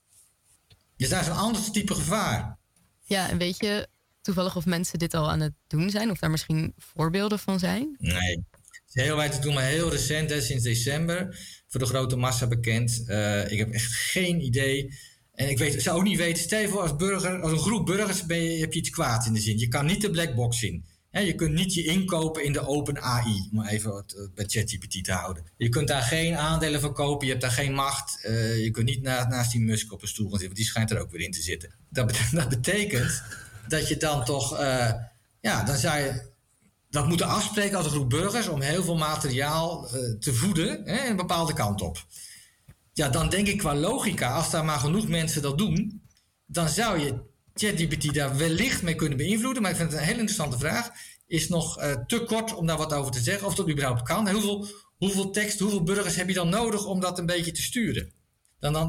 Dus daar is een ander type gevaar.
Ja, en weet je toevallig of mensen dit al aan het doen zijn? Of daar misschien voorbeelden van zijn?
Nee. Het is heel wijd te doen, maar heel recent, hè, sinds december. Voor de grote massa bekend. Uh, ik heb echt geen idee. En ik weet, zou ook niet weten, stel je voor als burger, als een groep burgers ben je, heb je iets kwaad in de zin. Je kan niet de black box zien. He, je kunt niet je inkopen in de open A I, om even het bij ChatGPT te houden. Je kunt daar geen aandelen verkopen, je hebt daar geen macht. Uh, je kunt niet na, naast die Musk op een stoel gaan zitten, die schijnt er ook weer in te zitten. Dat, bet- dat betekent dat je dan toch, uh, ja, dan zou je dat moeten afspreken als een groep burgers om heel veel materiaal uh, te voeden, hè, een bepaalde kant op. Ja, dan denk ik qua logica, als daar maar genoeg mensen dat doen, dan zou je ChatGPT daar wellicht mee kunnen beïnvloeden. Maar ik vind het een hele interessante vraag. Is nog uh, te kort om daar wat over te zeggen, of dat überhaupt kan. Hoeveel, hoeveel tekst, hoeveel burgers heb je dan nodig om dat een beetje te sturen? Dan, dan, dan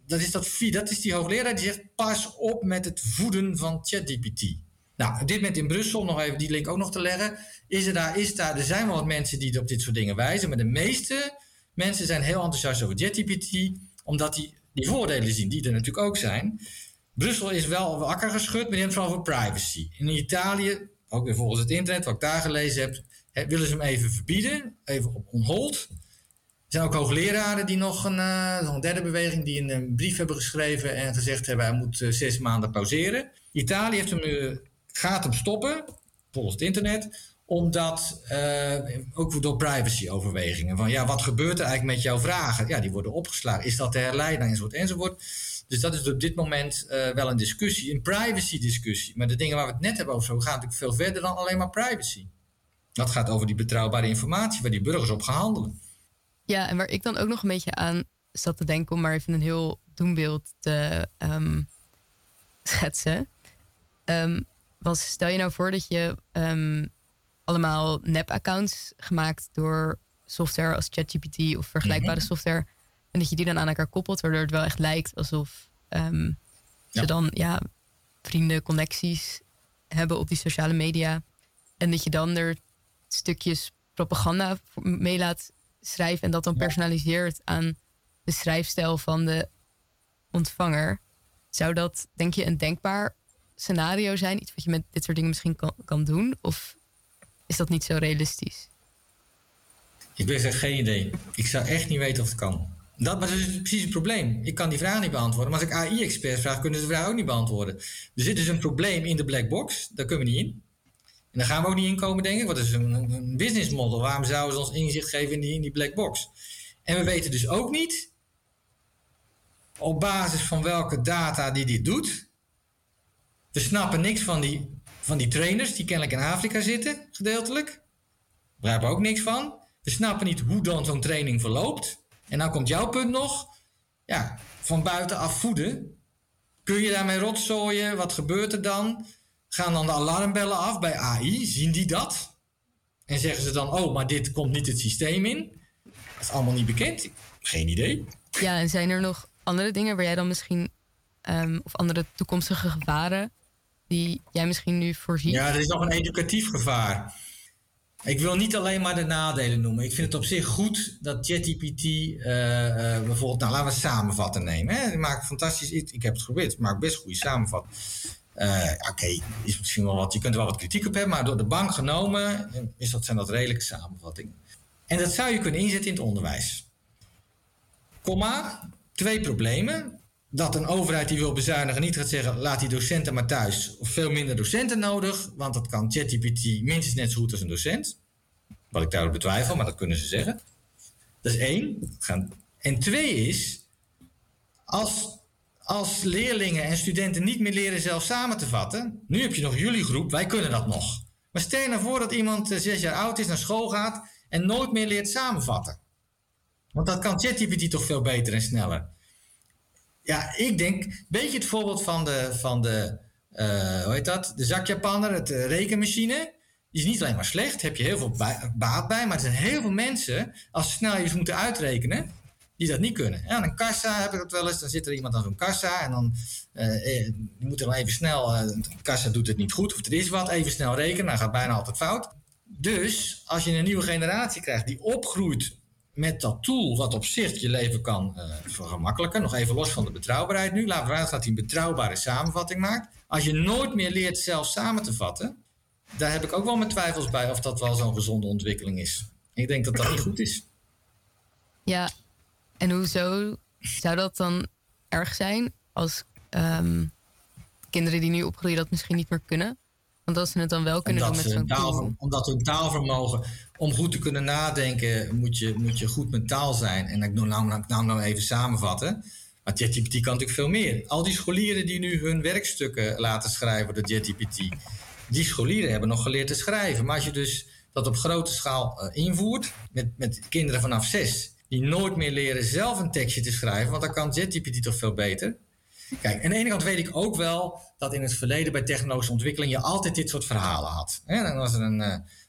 dat, is dat, dat is die hoogleraar die zegt, pas op met het voeden van ChatGPT. Nou, op dit moment in Brussel, nog even die link ook nog te leggen, is er daar, is daar, er zijn wel wat mensen die op dit soort dingen wijzen, maar de meeste mensen zijn heel enthousiast over ChatGPT, omdat die die voordelen zien, die er natuurlijk ook zijn. Brussel is wel wakker geschud, maar die hebben het vooral over privacy. In Italië, ook weer volgens het internet, wat ik daar gelezen heb, he, willen ze hem even verbieden, even op on hold. Er zijn ook hoogleraren die nog een, uh, nog een derde beweging, die een, een brief hebben geschreven en gezegd hebben, hij moet uh, zes maanden pauzeren. Italië heeft hem, uh, gaat hem stoppen, volgens het internet, omdat, uh, ook door privacy-overwegingen, van ja, wat gebeurt er eigenlijk met jouw vragen? Ja, die worden opgeslagen. Is dat te herleiden, enzovoort, enzovoort. Dus dat is op dit moment uh, wel een discussie, een privacy-discussie. Maar de dingen waar we het net hebben over zo gaan natuurlijk veel verder dan alleen maar privacy. Dat gaat over die betrouwbare informatie, waar die burgers op gaan handelen.
Ja, en waar ik dan ook nog een beetje aan zat te denken, om maar even een heel doembeeld te um, schetsen, um, was, stel je nou voor dat je um, allemaal nep-accounts gemaakt door software als ChatGPT of vergelijkbare mm-hmm. software, en dat je die dan aan elkaar koppelt, waardoor het wel echt lijkt alsof um, ja. ze dan ja, vrienden, connecties hebben op die sociale media. En dat je dan er stukjes propaganda mee laat schrijven en dat dan ja. personaliseert aan de schrijfstijl van de ontvanger. Zou dat, denk je, een denkbaar scenario zijn? Iets wat je met dit soort dingen misschien kan, kan doen? Of is dat niet zo realistisch?
Ik weet echt geen idee. Ik zou echt niet weten of het kan. Dat, maar dat is precies het probleem. Ik kan die vraag niet beantwoorden. Maar als ik A I-experts vraag, kunnen ze de vraag ook niet beantwoorden. Er zit dus een probleem in de black box. Daar kunnen we niet in. En daar gaan we ook niet in komen, denk ik. Wat is een, een business model? Waarom zouden ze ons inzicht geven in die, in die black box? En we weten dus ook niet op basis van welke data die dit doet. We snappen niks van die, van die trainers die kennelijk in Afrika zitten, gedeeltelijk. Daar begrijpen we ook niks van. We snappen niet hoe dan zo'n training verloopt. En dan komt jouw punt nog. Ja, van buitenaf voeden. Kun je daarmee rotzooien? Wat gebeurt er dan? Gaan dan de alarmbellen af bij A I? Zien die dat? En zeggen ze dan, oh, maar dit komt niet het systeem in? Dat is allemaal niet bekend. Geen idee.
Ja, en zijn er nog andere dingen waar jij dan misschien, um, of andere toekomstige gevaren die jij misschien nu voorziet?
Ja, er is nog een educatief gevaar. Ik wil niet alleen maar de nadelen noemen. Ik vind het op zich goed dat ChatGPT uh, uh, bijvoorbeeld, nou laten we samenvatten nemen. Hè? Die maakt fantastisch iets. Ik heb het geprobeerd, het maakt best een goede samenvatting. Uh, Oké, okay, is misschien wel wat. Je kunt er wel wat kritiek op hebben, maar door de bank genomen is dat, zijn dat redelijke samenvattingen. En dat zou je kunnen inzetten in het onderwijs. Komma, twee problemen. Dat een overheid die wil bezuinigen niet gaat zeggen, laat die docenten maar thuis. Of veel minder docenten nodig, want dat kan ChatGPT minstens net zo goed als een docent. Wat ik daarop betwijfel, maar dat kunnen ze zeggen. Dat is één. En twee is, als, als leerlingen en studenten niet meer leren zelf samen te vatten. Nu heb je nog jullie groep, wij kunnen dat nog. Maar stel je nou voor dat iemand zes jaar oud is, naar school gaat en nooit meer leert samenvatten. Want dat kan ChatGPT toch veel beter en sneller. Ja, ik denk, een beetje het voorbeeld van de, van de uh, hoe heet dat? De zakjapanner, het uh, rekenmachine. Die is niet alleen maar slecht, daar heb je heel veel bij, baat bij. Maar er zijn heel veel mensen, als ze snel iets moeten uitrekenen, die dat niet kunnen. Ja, aan een kassa heb ik dat wel eens, dan zit er iemand aan zo'n kassa en dan uh, je moet er dan even snel, uh, de kassa doet het niet goed of er is wat, even snel rekenen, dan gaat bijna altijd fout. Dus als je een nieuwe generatie krijgt die opgroeit met dat tool wat op zich je leven kan uh, vergemakkelijken. Nog even los van de betrouwbaarheid nu. Laten we uit dat hij een betrouwbare samenvatting maakt. Als je nooit meer leert zelf samen te vatten, daar heb ik ook wel mijn twijfels bij of dat wel zo'n gezonde ontwikkeling is. Ik denk dat dat niet goed is.
Ja, en hoezo zou dat dan erg zijn als um, kinderen die nu opgroeien dat misschien niet meer kunnen? Want als ze het dan wel kunnen
omdat
doen met zo'n
taal,
tool.
Omdat hun taalvermogen, om goed te kunnen nadenken, moet je, moet je goed mentaal zijn. En ik nou, nou, nou, nou even samenvatten. Maar ChatGPT kan natuurlijk veel meer. Al die scholieren die nu hun werkstukken laten schrijven door ChatGPT, die scholieren hebben nog geleerd te schrijven. Maar als je dus dat op grote schaal uh, invoert, met, met kinderen vanaf zes, die nooit meer leren zelf een tekstje te schrijven, want dan kan ChatGPT toch veel beter. Kijk, aan de ene kant weet ik ook wel dat in het verleden bij technologische ontwikkeling je altijd dit soort verhalen had. He, dan was er een, uh,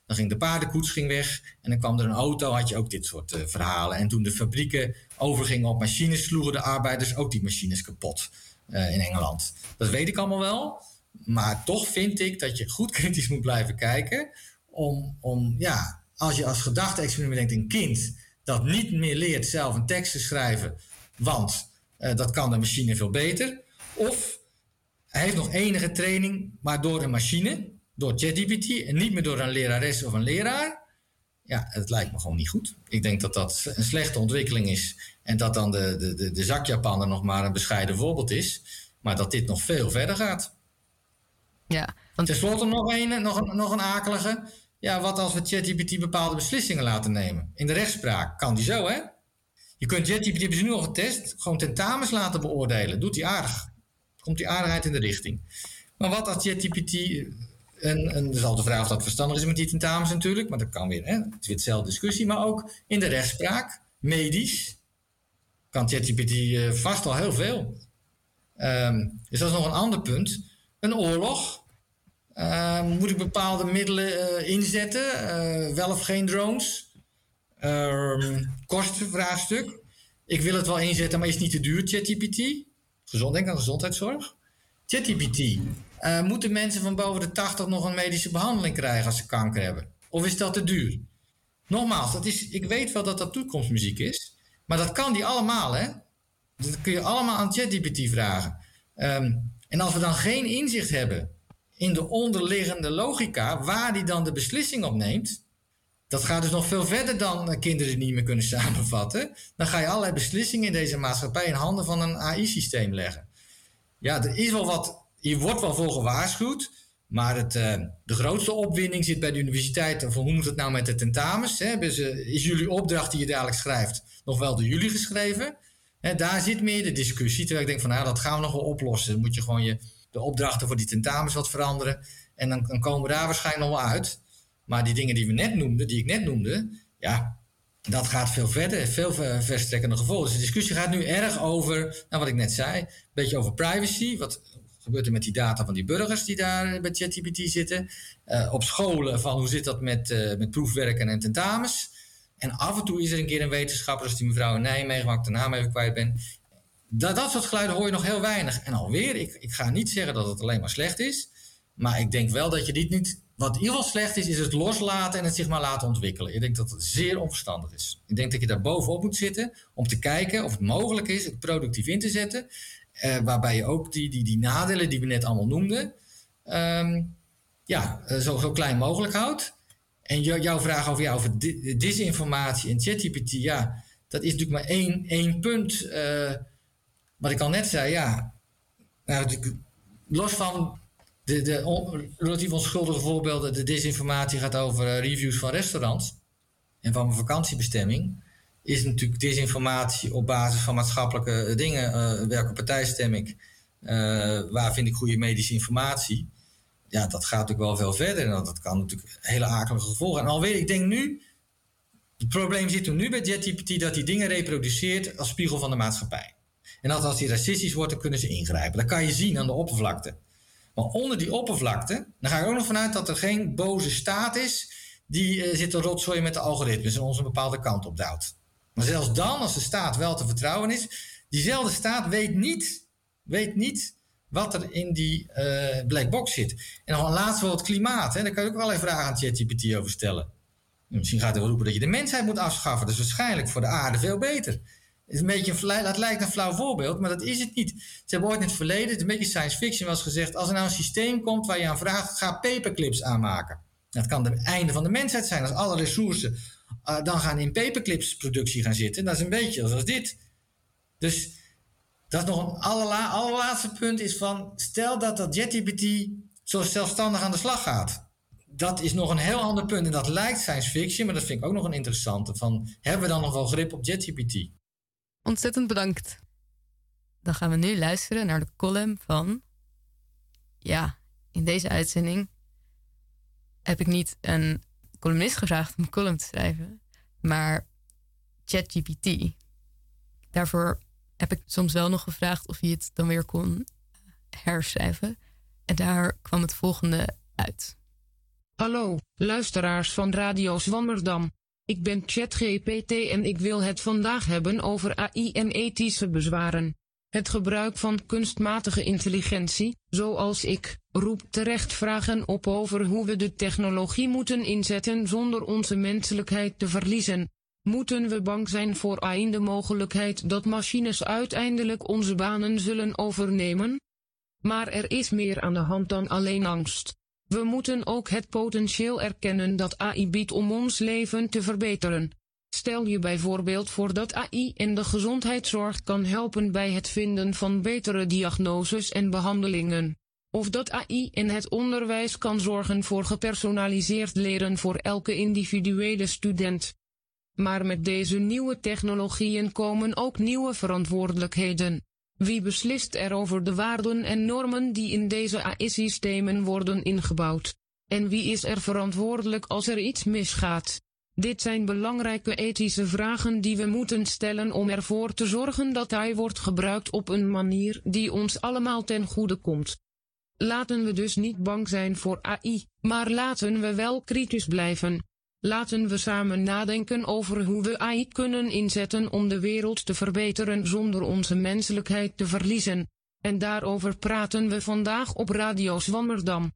Dan ging de paardenkoets ging weg. En dan kwam er een auto, had je ook dit soort uh, verhalen. En toen de fabrieken overgingen op machines, sloegen de arbeiders ook die machines kapot uh, in Engeland. Dat weet ik allemaal wel. Maar toch vind ik dat je goed kritisch moet blijven kijken. Om, om ja, als je als gedachte-experiment denkt, een kind dat niet meer leert zelf een tekst te schrijven, want uh, dat kan de machine veel beter. Of hij heeft nog enige training, maar door een machine, door ChatGPT en niet meer door een lerares of een leraar. Ja, het lijkt me gewoon niet goed. Ik denk dat dat een slechte ontwikkeling is. En dat dan de, de, de, de zakjapaner nog maar een bescheiden voorbeeld is. Maar dat dit nog veel verder gaat.
Ja, want...
Ten slotte nog een, nog, een, nog een akelige. Ja, wat als we ChatGPT bepaalde beslissingen laten nemen? In de rechtspraak kan die zo, hè? Je kunt ChatGPT, hebben ze nu al getest, gewoon tentamens laten beoordelen. Doet hij aardig. Komt die aardigheid in de richting. Maar wat als ChatGPT... En, en er is altijd de vraag of dat verstandig is met die tentamens natuurlijk. Maar dat kan weer, hè? Het is weer dezelfde discussie. Maar ook in de rechtspraak, medisch, kan ChatGPT uh, vast al heel veel. Um, dus dat is nog een ander punt. Een oorlog. Uh, moet ik bepaalde middelen uh, inzetten? Uh, wel of geen drones? Uh, kostenvraagstuk. Ik wil het wel inzetten, maar is het niet te duur, ChatGPT? Gezond, denk aan gezondheidszorg. ChatGPT. Uh, moeten mensen van boven de tachtig nog een medische behandeling krijgen als ze kanker hebben? Of is dat te duur? Nogmaals, dat is, ik weet wel dat dat toekomstmuziek is. Maar dat kan die allemaal, hè? Dat kun je allemaal aan ChatGPT vragen. Um, en als we dan geen inzicht hebben in de onderliggende logica, waar die dan de beslissing op neemt, dat gaat dus nog veel verder dan uh, kinderen die niet meer kunnen samenvatten. Dan ga je allerlei beslissingen in deze maatschappij in handen van een A I-systeem leggen. Ja, er is wel wat, hier wordt wel voor gewaarschuwd, maar het, uh, de grootste opwinding zit bij de universiteit. Van hoe moet het nou met de tentamens? Hè? Dus, uh, is jullie opdracht die je dadelijk schrijft nog wel door jullie geschreven? Hè, daar zit meer de discussie. Terwijl ik denk van nou, dat gaan we nog wel oplossen. Dan moet je gewoon je, de opdrachten voor die tentamens wat veranderen. En dan, dan komen we daar waarschijnlijk nog wel uit. Maar die dingen die we net noemden, die ik net noemde, ja, dat gaat veel verder, veel verstrekkende gevolgen. Dus de discussie gaat nu erg over, nou wat ik net zei, een beetje over privacy. Wat gebeurt er met die data van die burgers die daar bij ChatGPT zitten? Uh, op scholen, van hoe zit dat met, uh, met proefwerken en tentamens? En af en toe is er een keer een wetenschapper, als die mevrouw in Nijmegen, waar ik de naam even kwijt ben. Dat, dat soort geluiden hoor je nog heel weinig. En alweer, ik, ik ga niet zeggen dat het alleen maar slecht is. Maar ik denk wel dat je dit niet... Wat in ieder geval slecht is, is het loslaten en het zich maar laten ontwikkelen. Ik denk dat het zeer onverstandig is. Ik denk dat je daar bovenop moet zitten om te kijken of het mogelijk is het productief in te zetten. Uh, waarbij je ook die, die, die nadelen die we net allemaal noemden, um, ja, uh, zo, zo klein mogelijk houdt. En jou, jouw vraag over, ja, over di- disinformatie en ChatGPT, ja, dat is natuurlijk maar één, één punt. Uh, wat ik al net zei, ja, nou, los van de, de on, relatief onschuldige voorbeelden, de disinformatie gaat over uh, reviews van restaurants en van mijn vakantiebestemming, is natuurlijk disinformatie op basis van maatschappelijke dingen. Uh, welke partij stem ik? Uh, waar vind ik goede medische informatie? Ja, dat gaat natuurlijk wel veel verder. En dat kan natuurlijk hele akelige gevolgen. En alweer, ik denk nu, het probleem zit hem nu bij ChatGPT dat hij dingen reproduceert als spiegel van de maatschappij. En dat als die racistisch wordt, dan kunnen ze ingrijpen. Dat kan je zien aan de oppervlakte. Maar onder die oppervlakte, dan ga ik ook nog vanuit dat er geen boze staat is die uh, zit te rotzooien met de algoritmes en ons een bepaalde kant op duwt. Maar zelfs dan, als de staat wel te vertrouwen is, diezelfde staat weet niet, weet niet wat er in die uh, black box zit. En nog een laatste wel het klimaat. Hè? Daar kan je ook wel even vragen aan ChatGPT over stellen. Misschien gaat hij wel roepen dat je de mensheid moet afschaffen. Dat is waarschijnlijk voor de aarde veel beter. Het is een beetje een, dat lijkt een flauw voorbeeld, maar dat is het niet. Ze hebben ooit in het verleden, het is een beetje science fiction, was gezegd, als er nou een systeem komt waar je aan vraagt, ga paperclips aanmaken. Dat kan het einde van de mensheid zijn. Als alle ressourcen uh, dan gaan in paperclips productie gaan zitten. Dat is een beetje zoals dit. Dus dat is nog een allerla- allerlaatste punt is van, stel dat dat ChatGPT zo zelfstandig aan de slag gaat. Dat is nog een heel ander punt. En dat lijkt science fiction, maar dat vind ik ook nog een interessante. Van, hebben we dan nog wel grip op ChatGPT?
Ontzettend bedankt. Dan gaan we nu luisteren naar de column van... Ja, in deze uitzending heb ik niet een columnist gevraagd om een column te schrijven, maar ChatGPT. Daarvoor heb ik soms wel nog gevraagd of hij het dan weer kon herschrijven. En daar kwam het volgende uit.
Hallo, luisteraars van Radio Zwammerdam. Ik ben ChatGPT en ik wil het vandaag hebben over A I en ethische bezwaren. Het gebruik van kunstmatige intelligentie, zoals ik, roept terecht vragen op over hoe we de technologie moeten inzetten zonder onze menselijkheid te verliezen. Moeten we bang zijn voor A I, de mogelijkheid dat machines uiteindelijk onze banen zullen overnemen? Maar er is meer aan de hand dan alleen angst. We moeten ook het potentieel erkennen dat A I biedt om ons leven te verbeteren. Stel je bijvoorbeeld voor dat A I in de gezondheidszorg kan helpen bij het vinden van betere diagnoses en behandelingen. Of dat A I in het onderwijs kan zorgen voor gepersonaliseerd leren voor elke individuele student. Maar met deze nieuwe technologieën komen ook nieuwe verantwoordelijkheden. Wie beslist er over de waarden en normen die in deze A I-systemen worden ingebouwd? En wie is er verantwoordelijk als er iets misgaat? Dit zijn belangrijke ethische vragen die we moeten stellen om ervoor te zorgen dat A I wordt gebruikt op een manier die ons allemaal ten goede komt. Laten we dus niet bang zijn voor A I, maar laten we wel kritisch blijven. Laten we samen nadenken over hoe we A I kunnen inzetten om de wereld te verbeteren zonder onze menselijkheid te verliezen. En daarover praten we vandaag op Radio Zwammerdam.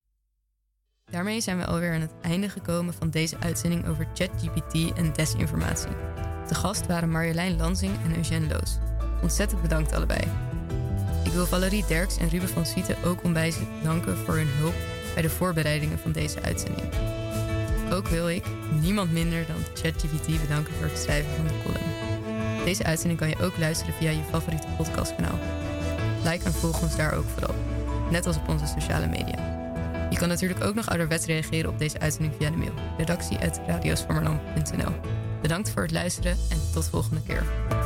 Daarmee zijn we alweer aan het einde gekomen van deze uitzending over ChatGPT en desinformatie. De gast waren Marjolein Lansing en Eugène Loos. Ontzettend bedankt allebei. Ik wil Valerie Derks en Ruben van Swieten ook onwijs bedanken voor hun hulp bij de voorbereidingen van deze uitzending. Ook wil ik niemand minder dan ChatGPT bedanken voor het schrijven van de column. Deze uitzending kan je ook luisteren via je favoriete podcastkanaal. Like en volg ons daar ook vooral, net als op onze sociale media. Je kan natuurlijk ook nog ouderwets reageren op deze uitzending via de mail redactie apenstaartje radiozwammerdam punt n l. Bedankt voor het luisteren en tot volgende keer.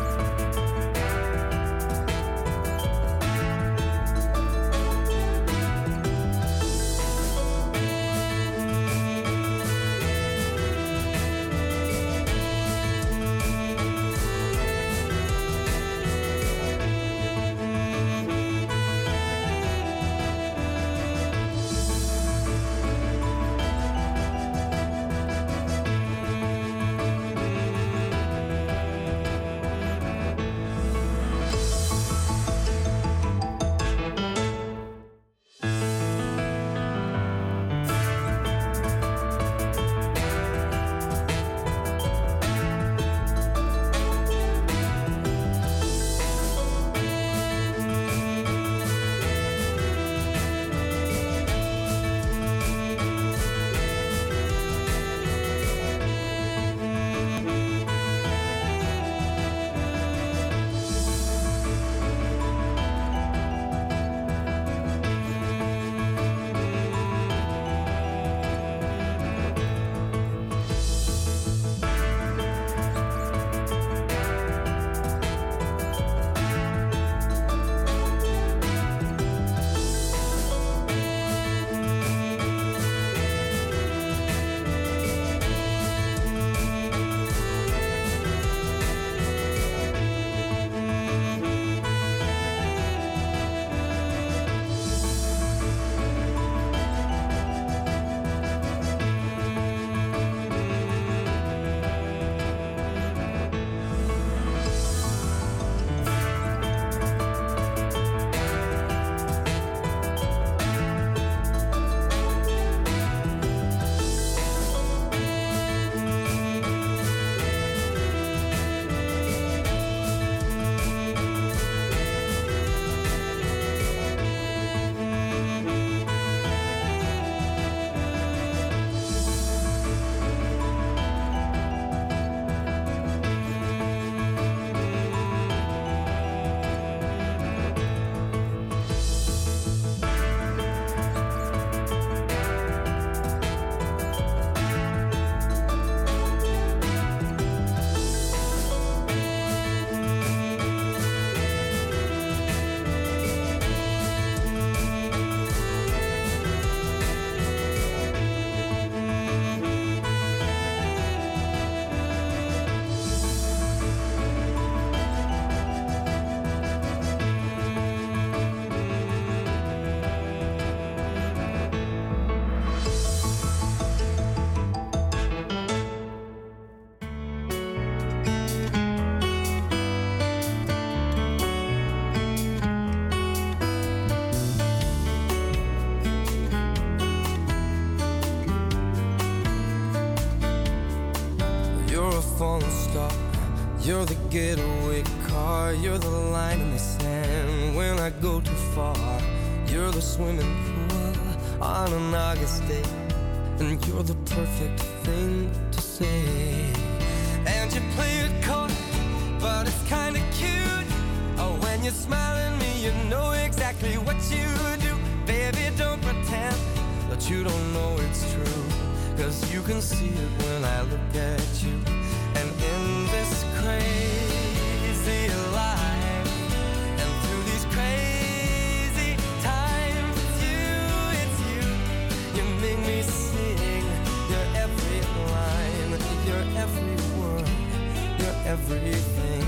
falling star. You're the getaway car. You're the line in the sand when I go too far. You're the swimming pool on an August day, and you're the perfect thing to say. And you play it coy, but it's kinda cute. Oh, when you smile at me, you know exactly what you do. Baby, don't pretend that you don't know it's true, 'cause you can see it when I look at you. And in this crazy life, and through these crazy times, it's you, it's you. You make me sing your every line, your every word, your everything.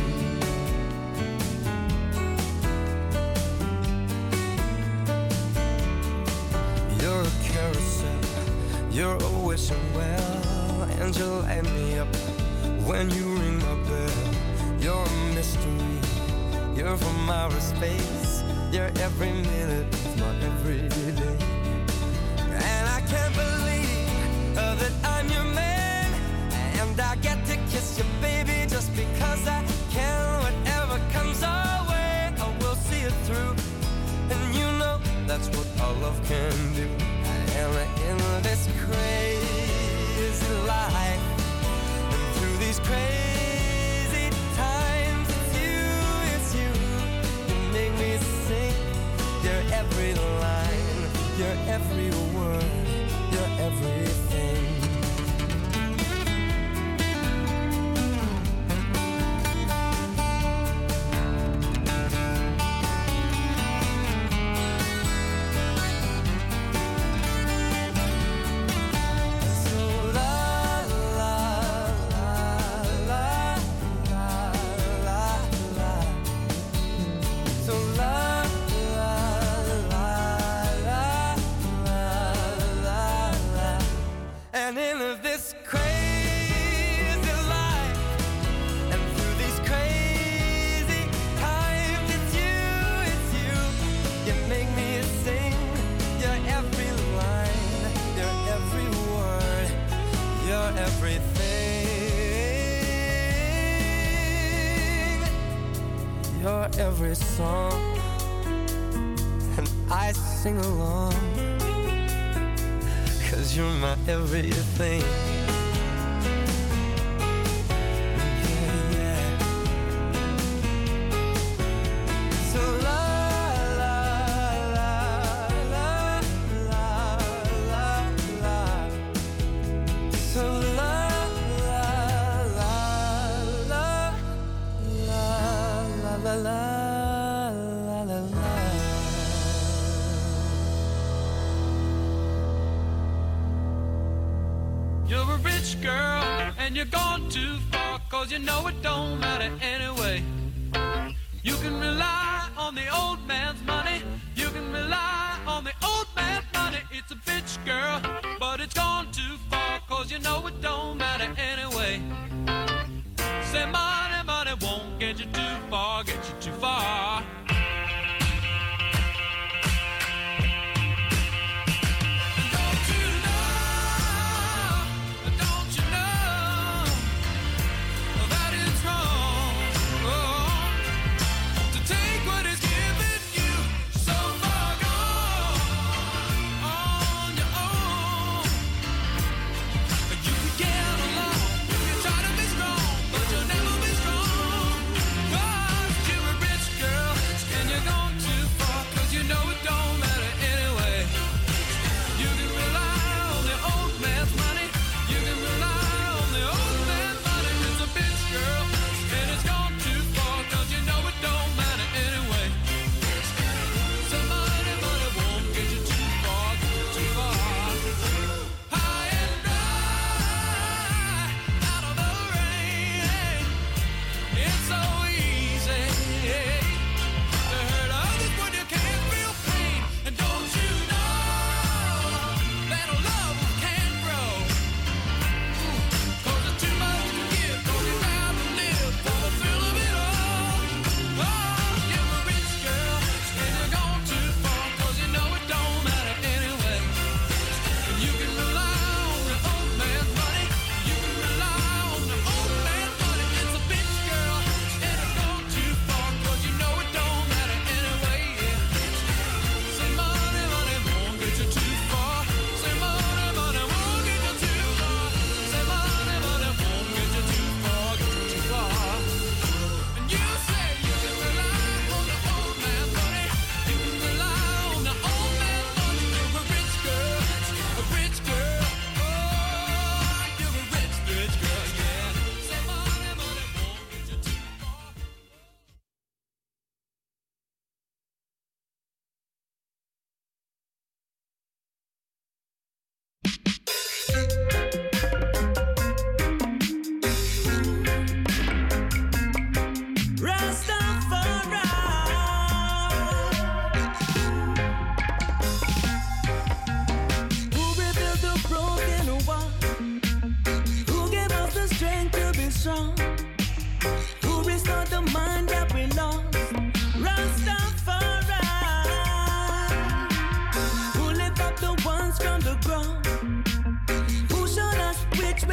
You're a carousel, you're a wishing well, and you light me up when you ring my bell. You're a mystery, you're from outer space. You're every minute of my everyday. And I can't believe uh, that I'm your man, and I get to kiss you, baby, just because I can. Whatever comes our way, I will see it through. And you know that's what our love can do. And in this crazy life, and through these crazy times, it's you, it's you. You make me sing your every line, your every word, your everything. And in this crazy life, and through these crazy times, it's you, it's you. You make me sing your every line, your every word, your everything, your every song. And I sing along, 'cause you're my everything. Yeah, yeah. So la la la la la la la. So la la la la la la la la.
You're a rich girl, and you're gone too far, 'cause you know it don't matter anyway. You can rely on the old man's money, you can rely on the old man's money. It's a bitch girl, but it's gone too far, 'cause you know it don't matter anyway. Say money, money won't get you too far, get you too far.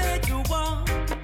where you walk.